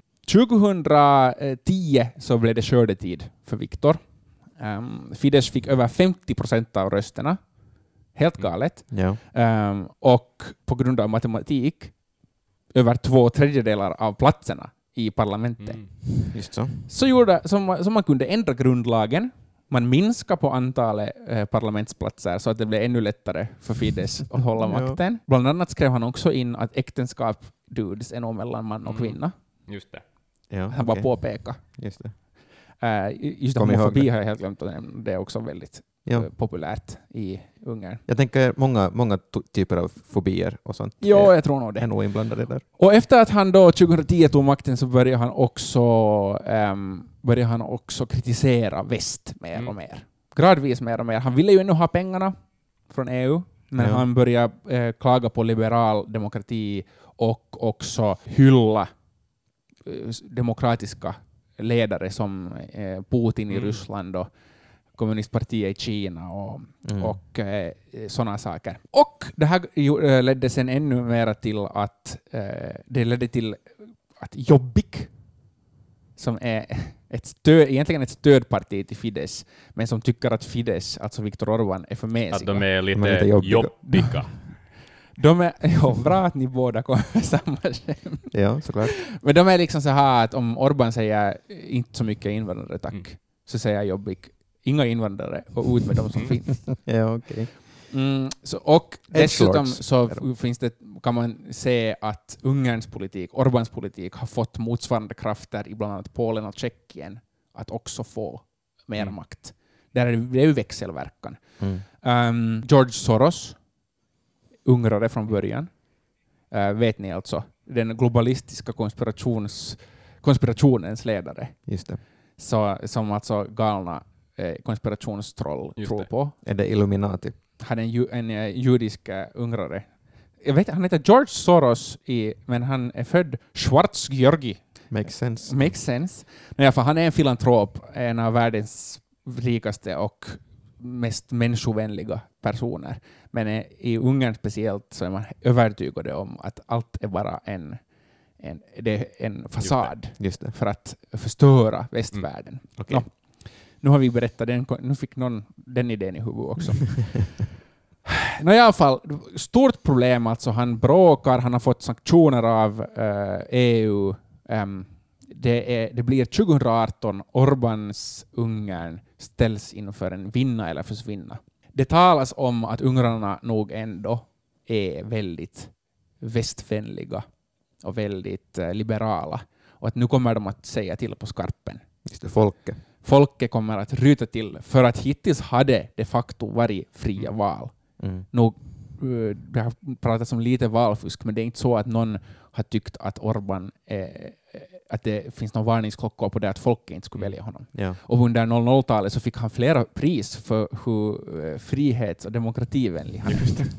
Speaker 4: tjugohundratio så blev det skördetid för Viktor. Um, Fidesz fick över femtio procent av rösterna. Helt galet.
Speaker 2: Ja.
Speaker 4: Um, och på grund av matematik över två tredjedelar av platserna i parlamentet. Mm.
Speaker 2: Just så.
Speaker 4: Så gjorde som, som man kunde ändra grundlagen. Man minskar på antalet eh, parlamentsplatser så att det blev ännu lättare för Fidesz att hålla makten. Ja. Bland annat skrev han också in att äktenskap dudes är nog mellan man och kvinna.
Speaker 3: Mm. Just det.
Speaker 2: Ja,
Speaker 4: han
Speaker 2: okay.
Speaker 4: bara påpeka.
Speaker 2: Just det.
Speaker 4: Uh, just homofobi har jag helt glömt att nämna. Det är också väldigt ja. uh, populärt i Ungern.
Speaker 2: Jag tänker många, många t- typer av fobier och sånt.
Speaker 4: Jo, är, jag tror nog det.
Speaker 2: Är nog inblandade där.
Speaker 4: Och efter att han då tjugohundratio tog makten så började han också, um, började han också kritisera väst mer mm. och mer. Gradvis mer och mer. Han ville ju ännu ha pengarna från E U, men ja. han började uh, klaga på liberal demokrati och också hylla uh, demokratiska ledare som eh, Putin i mm. Ryssland och kommunistpartiet i Kina och, mm. och eh, sådana saker. Och det här eh, ledde sen ännu mer till att eh, det ledde till att Jobbik, som är ett stöd, egentligen ett stödparti till Fidesz, men som tycker att Fidesz, alltså Viktor Orbán, är för mesiga.
Speaker 3: Att de är lite,
Speaker 2: de är lite jobbiga.
Speaker 3: jobbiga.
Speaker 4: De är, ja, bra att ni båda kommer med samma skämt.
Speaker 2: Ja, såklart.
Speaker 4: Men de är liksom så här att om Orbán säger inte så mycket invandrare, tack, mm. så säger Jobbik inga invandrare och ut med dem som finns.
Speaker 2: Ja, okej. Okay.
Speaker 4: Mm, så, och dessutom så finns det, kan man se att Ungerns politik, Orbáns politik, har fått motsvarande krafter i bland annat Polen och Tjeckien att också få mer mm. makt. Där är det ju växelverkan. Mm. Um, George Soros, ungrare från början, uh, vet ni alltså, den globalistiska konspirations, konspirationens ledare.
Speaker 2: Just det.
Speaker 4: Så, som alltså galna eh, konspirationstroll
Speaker 3: Just
Speaker 4: tror
Speaker 3: det.
Speaker 2: på. Är det Illuminati?
Speaker 4: Han är en, ju, en uh, judisk uh, ungrare. Jag vet, han heter George Soros, i, men han är född Schwarz-Georgi.
Speaker 2: Makes sense.
Speaker 4: Makes sense. Nej, för han är en filantrop, en av världens rikaste och mest människovänliga personer. Men eh, i Ungern speciellt så är man övertygade om att allt är bara en, en, det är en fasad
Speaker 2: Just det. Just det.
Speaker 4: för att förstöra västvärlden.
Speaker 2: Mm. Okay.
Speaker 4: No, nu har vi berättat den, nu fick någon den idén i huvudet också. No, i alla fall, stort problem alltså. Han bråkar, han har fått sanktioner av uh, E U. Um, det, är, det blir tjugohundraarton, Orbáns Ungern ställs inför en vinna eller försvinna. Det talas om att ungrarna nog ändå är väldigt västvänliga och väldigt uh, liberala. Och att nu kommer de att säga till på skarpen.
Speaker 2: Just det, folket.
Speaker 4: Folket kommer att ryta till, för att hittills hade de facto varit fria mm. val. Mm. Nog, uh, det har pratats om lite valfusk, men det är inte så att någon har tyckt att Orbán eh, att det finns någon varningsklockor på det att folket inte skulle välja honom.
Speaker 2: Ja.
Speaker 4: Och under noll noll-talet så fick han flera pris för hur uh, frihets- och demokrativänlig han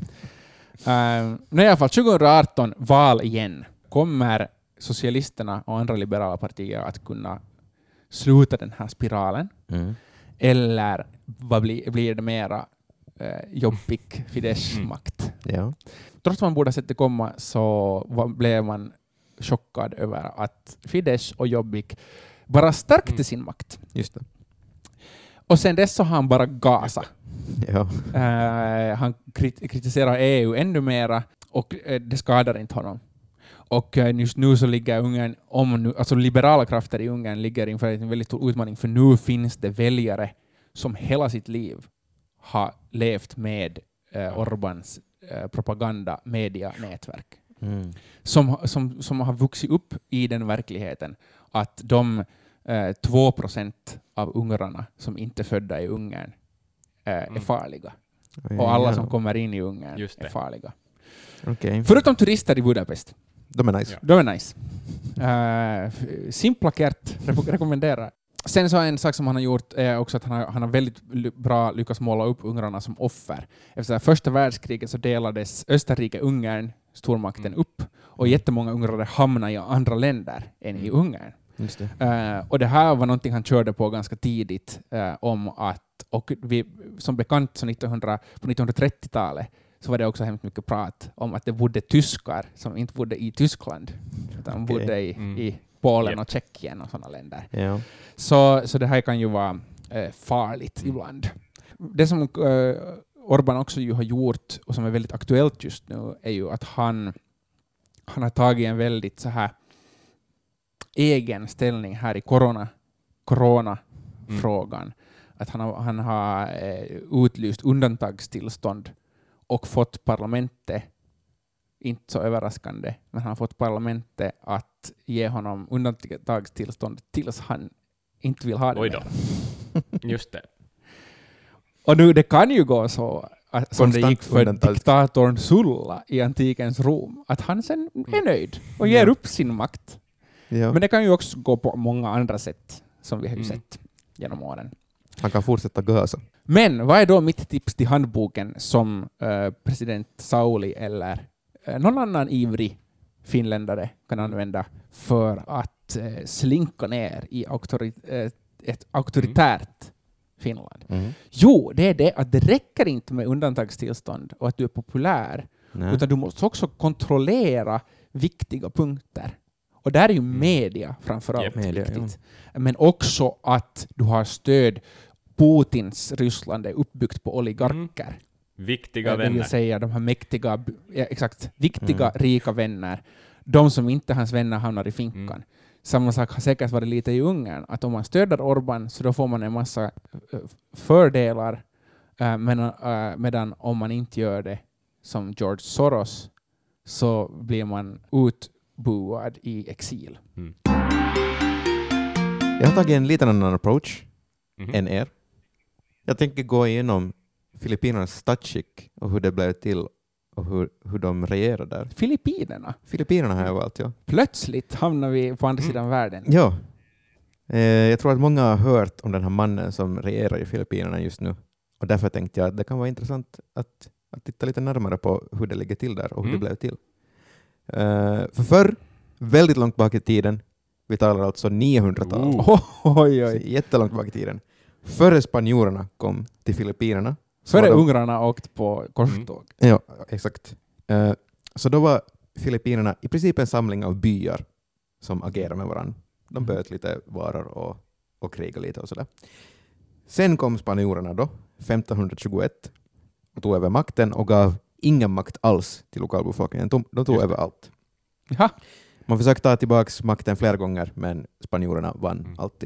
Speaker 4: är. uh, nu i alla fall tjugohundraarton, val igen. Kommer socialisterna och andra liberala partier att kunna sluta den här spiralen? Mm. Eller vad blir, blir det mera eh, jobbig Fidesz-makt?
Speaker 2: Mm. Ja.
Speaker 4: Trots att man borde ha sett det komma så var, blev man chockad över att Fidesz och Jobbik bara stärkte mm. sin makt.
Speaker 2: Just det.
Speaker 4: Och sen dess så har han bara gasat.
Speaker 2: Ja.
Speaker 4: Uh, han krit- kritiserar E U ännu mera och uh, det skadar inte honom. Och uh, just nu så ligger Ungern, om nu, alltså liberala krafter i Ungern ligger inför en väldigt stor utmaning, för nu finns det väljare som hela sitt liv har levt med uh, Orbáns uh, propaganda, media, nätverk. Mm. Som, som, som har vuxit upp i den verkligheten att de eh, två procent av ungrarna som inte är födda i Ungern eh, mm. är farliga. Och alla
Speaker 2: Ja.
Speaker 4: som kommer in i Ungern
Speaker 3: Just det.
Speaker 4: är farliga.
Speaker 2: Okej.
Speaker 4: Förutom turister i Budapest.
Speaker 2: De är nice.
Speaker 3: Ja.
Speaker 4: De är nice. Uh, simpla kert, re- rekommenderar. Sen så en sak som han har gjort är också att han har, han har väldigt ly- bra lyckats måla upp ungrarna som offer. Efter första världskriget så delades Österrike-Ungern, stormakten,
Speaker 3: Mm.
Speaker 4: upp och jättemånga ungrare hamnade i andra länder än i
Speaker 3: Mm.
Speaker 4: Ungern.
Speaker 2: Just det.
Speaker 4: Uh, och det här var någonting han körde på ganska tidigt uh, om att, och vi, som bekant så nittonhundra, på nittonhundratrettiotalet så var det också hemskt mycket prat om att det bodde tyskar som inte bodde i Tyskland utan
Speaker 2: Okej.
Speaker 4: bodde i,
Speaker 3: Mm.
Speaker 4: i Polen
Speaker 3: Yep.
Speaker 4: och Tjeckien och sådana länder.
Speaker 2: Ja.
Speaker 4: Så, så det här kan ju vara eh, farligt ibland. Det som eh, Orbán också ju har gjort och som är väldigt aktuellt just nu är ju att han, han har tagit en väldigt så här egen ställning här i corona, corona-frågan.
Speaker 3: Mm.
Speaker 4: Att han har, han har eh, utlyst undantagstillstånd och fått parlamentet, inte så överraskande, men han har fått parlamentet att ge honom undantagstillstånd tills han inte vill ha det
Speaker 3: Oj då.
Speaker 4: mer.
Speaker 3: Just det.
Speaker 4: Och nu det kan ju gå så att, som det
Speaker 2: Konstant
Speaker 4: gick för
Speaker 2: undantag.
Speaker 4: diktatorn Sulla i antikens Rom, att han sen är nöjd och ger
Speaker 2: Ja.
Speaker 4: upp sin makt.
Speaker 2: Ja.
Speaker 4: Men det kan ju också gå på många andra sätt som vi har ju
Speaker 3: Mm.
Speaker 4: sett genom åren.
Speaker 2: Han kan fortsätta gasa.
Speaker 4: Men vad är då mitt tips till handboken som eh, president Sauli eller eh, någon annan ivrig finländare kan använda för att eh, slinka ner i auktori- eh, ett auktoritärt Finland?
Speaker 2: Mm.
Speaker 4: Jo, det är det att det räcker inte med undantagstillstånd och att du är populär,
Speaker 2: Nej.
Speaker 4: utan du måste också kontrollera viktiga punkter. Och där är ju media framförallt
Speaker 3: Japp.
Speaker 2: Media,
Speaker 4: viktigt. Men också att du har stöd. Putins Ryssland är uppbyggt på oligarker.
Speaker 3: Viktiga
Speaker 4: Eh, Det
Speaker 3: vänner.
Speaker 4: vill säga de här mäktiga, b- ja, exakt, viktiga,
Speaker 2: Mm.
Speaker 4: rika vänner. De som inte hans vänner hamnar i finkan.
Speaker 3: Mm.
Speaker 4: Samma sak har säkert varit lite i Ungern, att om man stöder Orbán så då får man en massa eh, fördelar, eh, men, eh, medan om man inte gör det som George Soros så blir man utbuad i exil.
Speaker 3: Mm.
Speaker 2: Jag har tagit en liten annan approach
Speaker 3: Mhm.
Speaker 2: än er. Jag tänker gå igenom Filippinernas statsskick och hur det blev till och hur, hur de regerar där.
Speaker 4: Filippinerna.
Speaker 2: Filippinerna har jag valt, ja.
Speaker 4: Plötsligt hamnar vi på andra
Speaker 3: Mm.
Speaker 4: sidan världen.
Speaker 2: Ja. Eh, jag tror att många har hört om den här mannen som regerar i Filippinerna just nu. Och därför tänkte jag att det kan vara intressant att, att titta lite närmare på hur det ligger till där och hur
Speaker 3: Mm.
Speaker 2: det blev till. Eh, för förr, väldigt långt bak i tiden, vi talar alltså niohundratalet,
Speaker 3: Oh.
Speaker 4: Oj,
Speaker 2: så
Speaker 4: oj.
Speaker 2: jättelångt bak i tiden, före spanjorerna kom till Filippinerna. så
Speaker 4: Före
Speaker 2: var de-
Speaker 4: ungrarna åkt på korståg.
Speaker 2: Ja, exakt. Eh, så då var Filippinerna i princip en samling av byar som agerade med varandra. De böt lite varor och, och krigade lite och sådär. Sen kom spanjorerna då, femtonhundratjugoett, och tog över makten och gav ingen makt alls till lokalbefolkningen. De, de tog
Speaker 3: Just
Speaker 2: över allt.
Speaker 4: Ja.
Speaker 2: Man försökte ta tillbaka makten flera gånger, men spanjorerna vann
Speaker 3: Mm.
Speaker 2: alltid.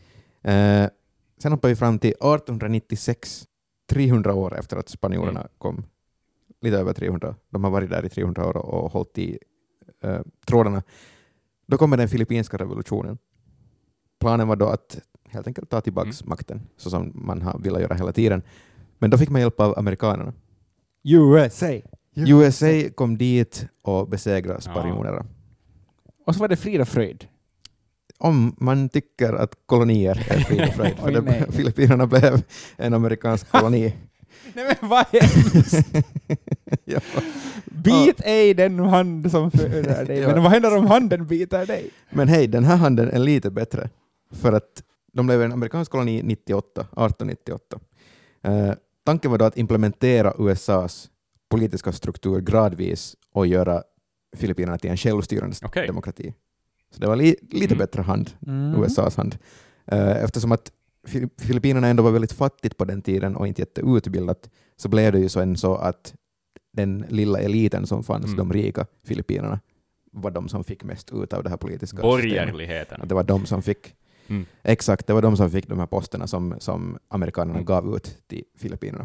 Speaker 2: Eh, sen hoppar vi fram till artonhundranittiosex, trehundra år efter att spanjorerna
Speaker 3: Mm.
Speaker 2: kom. Lite över trehundra. De har varit där i trehundra år och, och hållit i eh, trådarna. Då kommer den filippinska revolutionen. Planen var då att helt enkelt ta tillbaka
Speaker 3: Mm.
Speaker 2: makten, så som man har velat göra hela tiden. Men då fick man hjälp av amerikanerna.
Speaker 4: U S A.
Speaker 2: U S A kom dit och besegrade spanjorerna.
Speaker 4: Och så var det frid och fröjd.
Speaker 2: Om man tycker att kolonier är frid och fröjd. För
Speaker 4: Oj,
Speaker 2: det,
Speaker 4: nej.
Speaker 2: Filippinerna blev en amerikansk koloni.
Speaker 4: Nej men vad hemskt!
Speaker 2: Ja.
Speaker 4: Bit ej den hand som föder dig.
Speaker 2: Ja.
Speaker 4: Men vad händer om handen biter dig?
Speaker 2: Men hej, den här handeln är lite bättre. För att de blev en amerikansk koloni nittioåtta, arton nittioåtta. Eh, tanken var då att implementera U S A:s politiska struktur gradvis och göra Filippinerna till en självstyrande
Speaker 3: Okej.
Speaker 2: demokrati. Så det var li, lite
Speaker 3: Mm.
Speaker 2: bättre hand,
Speaker 4: Mm.
Speaker 2: U S A:s hand. Eh, eftersom att Fili- Filippinerna ändå var väldigt fattigt på den tiden och inte jätteutbildat, så blev det ju så, en så att den lilla eliten som fanns,
Speaker 3: Mm.
Speaker 2: de rika Filippinerna, var de som fick mest ut av det här politiska systemet.
Speaker 3: Borgerligheten.
Speaker 2: Att det var de som fick
Speaker 3: Mm.
Speaker 2: exakt, det var de som fick de här posterna som, som amerikanerna
Speaker 3: Mm.
Speaker 2: gav ut till Filippinerna.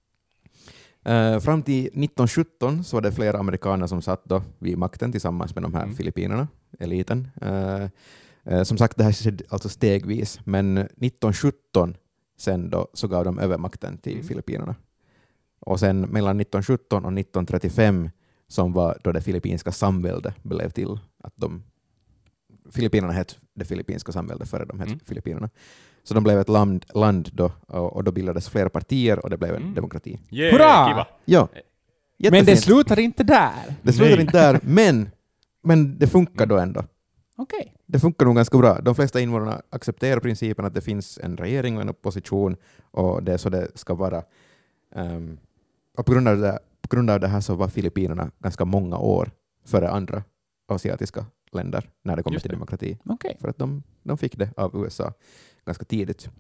Speaker 2: Uh, fram till nitton sjutton så var det flera amerikaner som satt då vid makten tillsammans med de här
Speaker 3: Mm.
Speaker 2: Filippinerna, eliten. Uh, uh, som sagt, det här skedde alltså stegvis, men nitton sjutton sen då så gav de över makten till
Speaker 3: Mm.
Speaker 2: Filippinerna. Och sen mellan nitton sjutton och nitton trettiofem som var då det filippinska samväldet blev till. Att de, Filippinerna hette det filippinska samväldet före de hette mm. Filippinerna. Så de blev ett land, land då, och, och då bildades flera partier och det blev en mm. demokrati.
Speaker 3: Yeah,
Speaker 4: Hurra!
Speaker 3: Kiva.
Speaker 2: Ja. Jättefint.
Speaker 4: Men det slutar inte där.
Speaker 2: Det slutar Nej. inte där, men, men det funkar då ändå.
Speaker 4: Okej. Okay.
Speaker 2: Det funkar nog ganska bra. De flesta invånarna accepterar principen att det finns en regering och en opposition och det är så det ska vara. Um, och på grund av det, på grund av det här så var Filippinerna ganska många år före andra asiatiska länder när det kommer till demokrati.
Speaker 4: Okay.
Speaker 2: För att de, de fick det av U S A ganska tidigt.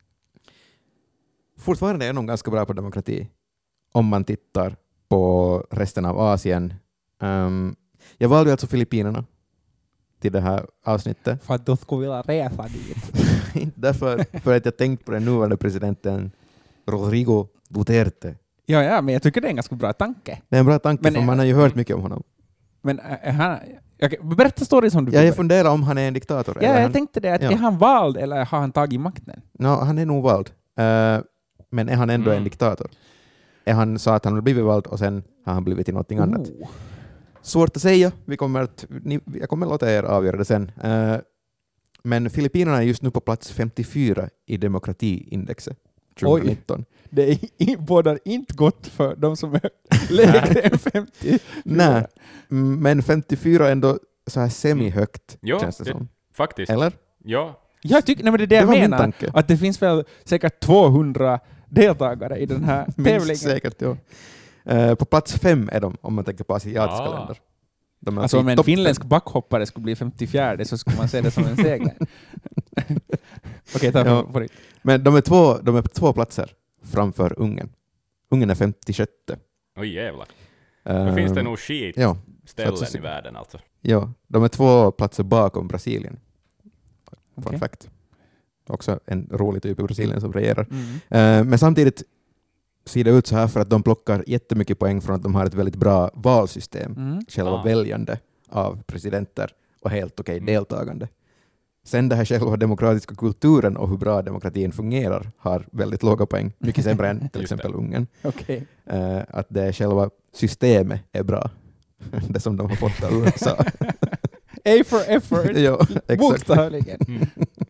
Speaker 2: Fortfarande är de ganska bra på demokrati om man tittar på resten av Asien. Um, jag valde alltså Filippinerna till det här avsnittet.
Speaker 4: För att du skulle vilja resa dit.
Speaker 2: Inte därför för att jag tänkt på den nuvarande presidenten Rodrigo Duterte.
Speaker 4: Ja, ja, men jag tycker det är en ganska bra tanke.
Speaker 2: Det är en bra tanke, men, för man har ju hört
Speaker 4: mm.
Speaker 2: mycket om honom.
Speaker 4: Men är han... Okay, berätta storyn som du...
Speaker 2: Ja, jag funderar om han är en diktator.
Speaker 4: Ja, jag
Speaker 2: han,
Speaker 4: tänkte det. Att
Speaker 2: ja.
Speaker 4: Är han vald eller har han tagit makten?
Speaker 2: No, han är nog vald. Uh, men är han ändå mm. en diktator? Är han så att han har blivit vald och sen har han blivit till någonting oh. annat? Svårt att säga. Vi kommer att, ni, jag kommer att låta er avgöra det sen. Uh, men Filippinerna är just nu på plats femtiofyra i demokratiindexet. tjugonitton.
Speaker 4: Det är, bådar inte gott för de som är lägre än femtio.
Speaker 2: Nej, men femtiofyra är ändå så här semi-högt,
Speaker 3: jo,
Speaker 2: känns det, det som.
Speaker 3: Faktiskt.
Speaker 2: Eller?
Speaker 3: Ja.
Speaker 4: Jag tycker, nej, men det är det, det jag menar. Att det finns väl säkert tvåhundra deltagare i den här tävlingen.
Speaker 2: Minst säkert, ja. Uh, på plats fem är de, om man tänker på asiatiska ah. länder. De
Speaker 4: alltså om en finländsk backhoppare skulle bli femtiofyra så skulle man se det som en seger. Okej, okay, ta ja. på det.
Speaker 2: Men de är, två, de är på två platser framför Ungern. Ungern är femtiosjätte.
Speaker 3: Oj jävlar. Uh, Då finns det nog skit
Speaker 2: ja,
Speaker 3: ställen i världen alltså.
Speaker 2: Ja, de är två platser bakom Brasilien.
Speaker 4: Okay.
Speaker 2: Fun fact. Också en rolig typ i Brasilien som regerar.
Speaker 4: Mm.
Speaker 2: Uh, men samtidigt ser det ut så här för att de plockar jättemycket poäng från att de har ett väldigt bra valsystem. Mm. Själva ah. väljande av presidenter och helt okej okay, mm. deltagande. Sen det här själva demokratiska kulturen och hur bra demokratin fungerar har väldigt låga poäng. Mycket sämre än till exempel Ungern.
Speaker 4: Okay.
Speaker 2: Uh, att det själva systemet är bra. Det som de har fått av U S A.
Speaker 4: A for effort.
Speaker 2: Ja, exakt.
Speaker 4: Bokstavligen. Mm.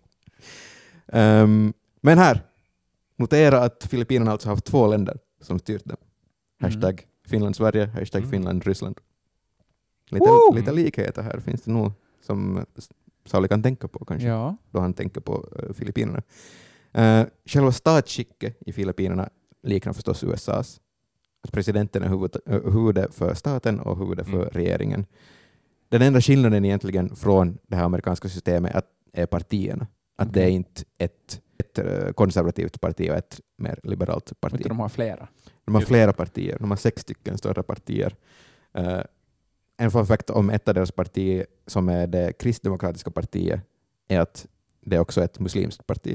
Speaker 2: um, men här, notera att Filippinerna alltså har haft två länder som styrt dem. Hashtag mm. Finland-Sverige, hashtag mm. Finland-Ryssland. Lite, lite likheter här finns det nog som Sauli kan tänka på kanske,
Speaker 4: ja.
Speaker 2: Då han tänker på uh, Filippinerna. Uh, själva statsskicket i Filippinerna liknar förstås U S A:s. Att presidenten är huvud, uh, huvudet för staten och huvudet för mm. regeringen. Den enda skillnaden egentligen från det här amerikanska systemet att, är partierna. Att mm. det är inte ett, ett uh, konservativt parti och ett mer liberalt parti.
Speaker 4: Utan de har flera.
Speaker 2: De har flera partier. De har sex stycken större partier. Uh, En fun fact om ett av deras partier som är det kristdemokratiska partiet är att det är också ett muslimskt parti.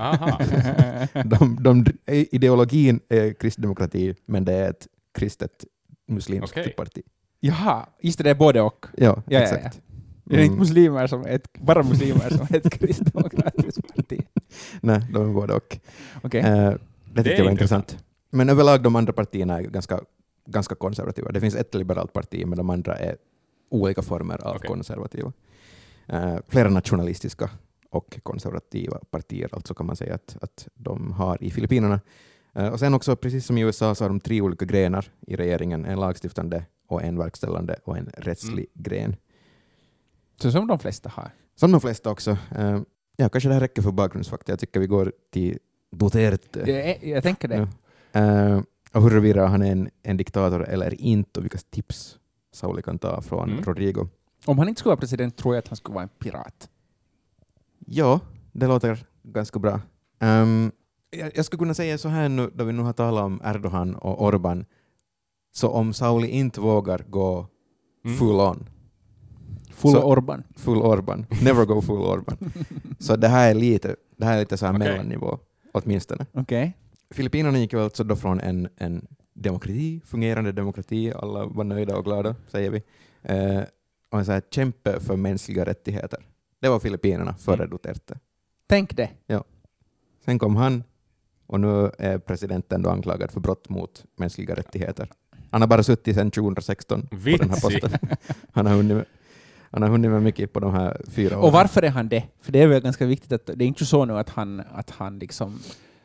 Speaker 2: de, de, ideologin är kristdemokrati men det är ett kristet muslimskt okay. parti.
Speaker 4: Jaha, just det är både och.
Speaker 2: Ja,
Speaker 4: ja
Speaker 2: exakt.
Speaker 4: Ja, ja. Det är inte muslimer som ett, bara muslimer som är ett kristdemokratiskt parti.
Speaker 2: Nej, de är både och.
Speaker 4: Okay.
Speaker 2: Uh, det tycker jag var intressant. Men överlag de andra partierna är ganska, ganska konservativa. Det finns ett liberalt parti men de andra är olika former av okay. konservativa. Uh, flera nationalistiska och konservativa partier, alltså kan man säga att, att de har i Filippinerna. Uh, och sen också, precis som i U S A, så har de tre olika grenar i regeringen. En lagstiftande och en verkställande och en rättslig mm. gren.
Speaker 4: Så som de flesta har?
Speaker 2: Som de flesta också. Uh, ja, kanske det här räcker för bakgrundsfakta. Jag tycker vi går till Duterte.
Speaker 4: Jag, jag tänker det.
Speaker 2: Uh, och huruvida han är en, en diktator eller inte och vilka tips Sauli kan ta från mm. Rodrigo.
Speaker 4: Om han inte skulle vara president tror jag att han skulle vara en pirat.
Speaker 2: Ja, det låter ganska bra. Um, jag, jag skulle kunna säga så här nu, då vi nu har talat om Erdogan och Orban. Så om Sauli inte vågar gå
Speaker 3: mm.
Speaker 2: full on.
Speaker 4: Full
Speaker 2: så,
Speaker 4: Orban.
Speaker 2: Full Orban. Never go full Orban. Så det här är lite, det här är lite så här okay. mellannivå, åtminstone.
Speaker 4: Okay.
Speaker 2: Filippinerna gick alltså då från en, en demokrati, fungerande demokrati, alla var nöjda och glada, säger vi. Eh, och en så här kämpe för mänskliga rättigheter. Det var Filippinerna före mm. Duterte.
Speaker 4: Tänk det.
Speaker 2: Ja. Sen kom han Och nu är presidenten då anklagad för brott mot mänskliga rättigheter. Han har bara suttit sedan tjugohundrasexton på den här posten. Han har hunnit med, han har hunnit med mycket på de här fyra åren.
Speaker 4: Och varför är han det? För det är väl ganska viktigt att det är inte så nu att han, att han liksom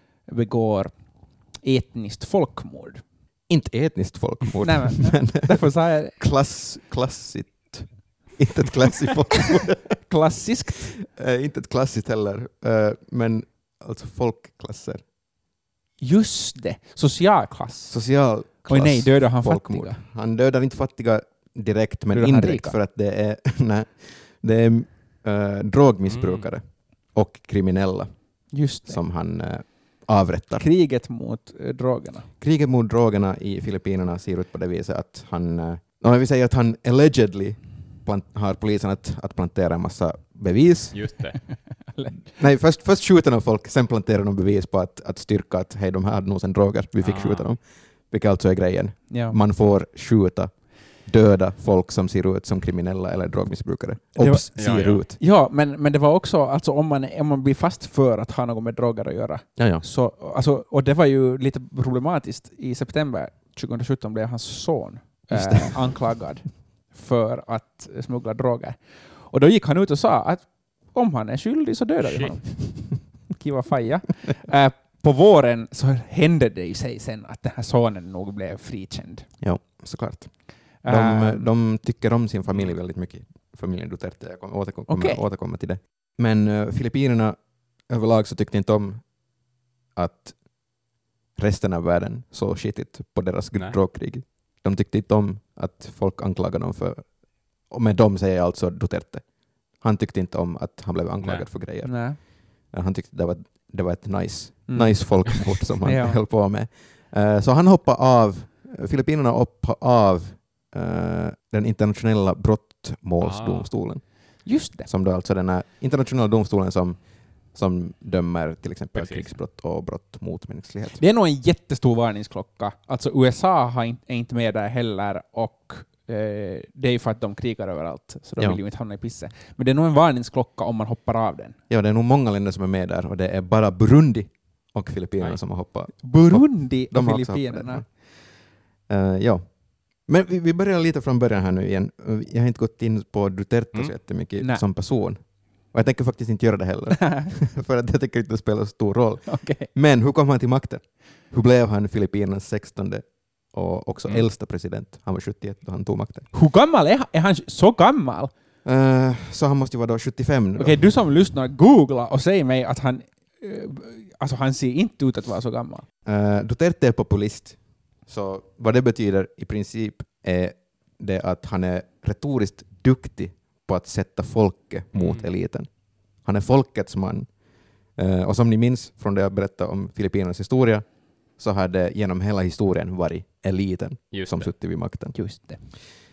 Speaker 4: begår etniskt folkmord.
Speaker 2: Inte etniskt folkmord.
Speaker 4: Nej, men,
Speaker 2: men
Speaker 4: därför sa jag
Speaker 2: klass, klassigt. Inte ett klassiskt folkmord.
Speaker 4: klassiskt.
Speaker 2: Uh, inte ett klassiskt heller. Uh, men alltså folkklasser.
Speaker 4: Just det. Socialklass.
Speaker 2: Social klass.
Speaker 4: Oj nej, dödar han
Speaker 2: folkmord.
Speaker 4: fattiga?
Speaker 2: Han dödar inte fattiga direkt, men
Speaker 4: Dödar han
Speaker 2: indirekt
Speaker 4: rika?
Speaker 2: för att det är, nej, det är uh, drogmissbrukare
Speaker 3: Mm.
Speaker 2: och kriminella
Speaker 4: Just det.
Speaker 2: som han uh, avrättar.
Speaker 4: Kriget mot eh, drogerna.
Speaker 2: Kriget mot drogerna i Filippinerna ser ut på det viset att han, uh, no, vi säger att han allegedly plant, har polisen att, att plantera en massa bevis.
Speaker 3: Just det.
Speaker 2: Nej, först, först skjuter de folk, sen planterar de bevis på att, att styrka att hej, de här hade nog sen droger, vi fick
Speaker 3: Ah.
Speaker 2: skjuta dem. Vilket alltså är grejen.
Speaker 4: Ja.
Speaker 2: Man får skjuta döda folk som ser ut som kriminella eller drogmissbrukare.
Speaker 4: Det var-
Speaker 2: Obs,
Speaker 3: Ja,
Speaker 2: ser
Speaker 3: ja.
Speaker 2: ut.
Speaker 4: Ja, men, men det var också, alltså om man, om man blir fast för att ha något med droger att göra,
Speaker 2: Ja, ja.
Speaker 4: så, alltså, och det var ju lite problematiskt. I september tjugosjutton blev hans son
Speaker 2: Just
Speaker 4: eh, anklagad för att smuggla droger. Och då gick han ut och sa att om han är skyldig så dödar vi
Speaker 3: Shit.
Speaker 4: honom. Kiva faja. Eh, på våren så hände det ju sig sen att den här sonen nog blev frikänd.
Speaker 2: Ja, såklart. De,
Speaker 4: Eh,
Speaker 2: de tycker om sin familj väldigt mycket. Familjen Duterte, jag kommer återkomma,
Speaker 4: Okej.
Speaker 2: återkomma till det. Men uh, Filippinerna överlag så tyckte inte om att resten av världen så skitigt på deras
Speaker 3: Nej.
Speaker 2: drogkrig. De tyckte inte om att folk anklagade dem för, och med dem säger jag alltså Duterte. Han tyckte inte om att han blev anklagad
Speaker 3: Nej.
Speaker 2: för grejer.
Speaker 4: nej.
Speaker 2: Uh, Han tyckte det var, det var ett nice,
Speaker 4: Mm.
Speaker 2: nice folkmord som han
Speaker 4: Ja.
Speaker 2: höll på med. Uh, så han hoppade av, Filippinerna hoppade av uh, den internationella brottmålsdomstolen.
Speaker 4: Just det.
Speaker 2: Som då alltså den här internationella domstolen som, som dömer till exempel
Speaker 3: Precis.
Speaker 2: krigsbrott och brott mot mänsklighet.
Speaker 4: Det är nog en jättestor varningsklocka. Alltså U S A har inte, är inte med där heller, och eh, det är ju för att de krigar överallt, så de
Speaker 2: Ja.
Speaker 4: vill ju inte hamna i pisse. Men det är nog en varningsklocka om man hoppar av den.
Speaker 2: Ja, det är nog många länder som är med där och det är bara Burundi och Filippinerna
Speaker 3: Nej.
Speaker 2: som har hoppat.
Speaker 4: Burundi
Speaker 2: De
Speaker 4: och
Speaker 2: har också hoppat
Speaker 4: Filippinerna.
Speaker 2: därifrån. Uh, ja. Men vi, vi börjar lite från början här nu igen. Uh, Jag har inte gått in på Duterte
Speaker 3: Mm.
Speaker 2: så jättemycket
Speaker 4: Nej.
Speaker 2: som person. Och jag tänker faktiskt inte göra det heller. för att jag tycker inte det spelar så stor roll.
Speaker 4: Okej.
Speaker 2: Men hur kom han till makten? Hur blev han Filippinernas sextonde och också
Speaker 3: Mm.
Speaker 2: äldsta president? Han var sjuttioett då han tog makten.
Speaker 4: Hur gammal är han? Är han så gammal?
Speaker 2: Uh, så han måste ju vara då sjuttiofem nu.
Speaker 4: Okej, du som lyssnar, googla och säg mig att han eh, alltså han ser inte ut att vara så gammal.
Speaker 2: Uh, Duterte är populist. Så vad det betyder i princip är det att han är retoriskt duktig på att sätta folket mot
Speaker 3: Mm.
Speaker 2: eliten. Han är folkets man. Uh, och som ni minns från det jag berättade om Filippinernas historia så har det genom hela historien varit eliten
Speaker 3: Just
Speaker 2: som
Speaker 3: det.
Speaker 2: suttit vid makten.
Speaker 4: Just det.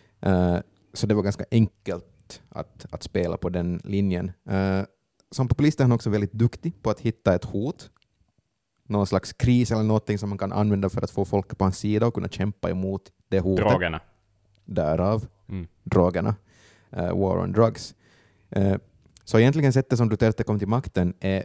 Speaker 2: Uh, så det var ganska enkelt att, att spela på den linjen. Uh, som populist är han också väldigt duktig på att hitta ett hot. Någon slags kris eller någonting som man kan använda för att få folk på hans sida och kunna kämpa emot det hotet.
Speaker 3: Drogerna.
Speaker 2: Därav
Speaker 3: Mm.
Speaker 2: drogerna. Uh, war on drugs. Uh, så egentligen sättet som Duterte kom till makten är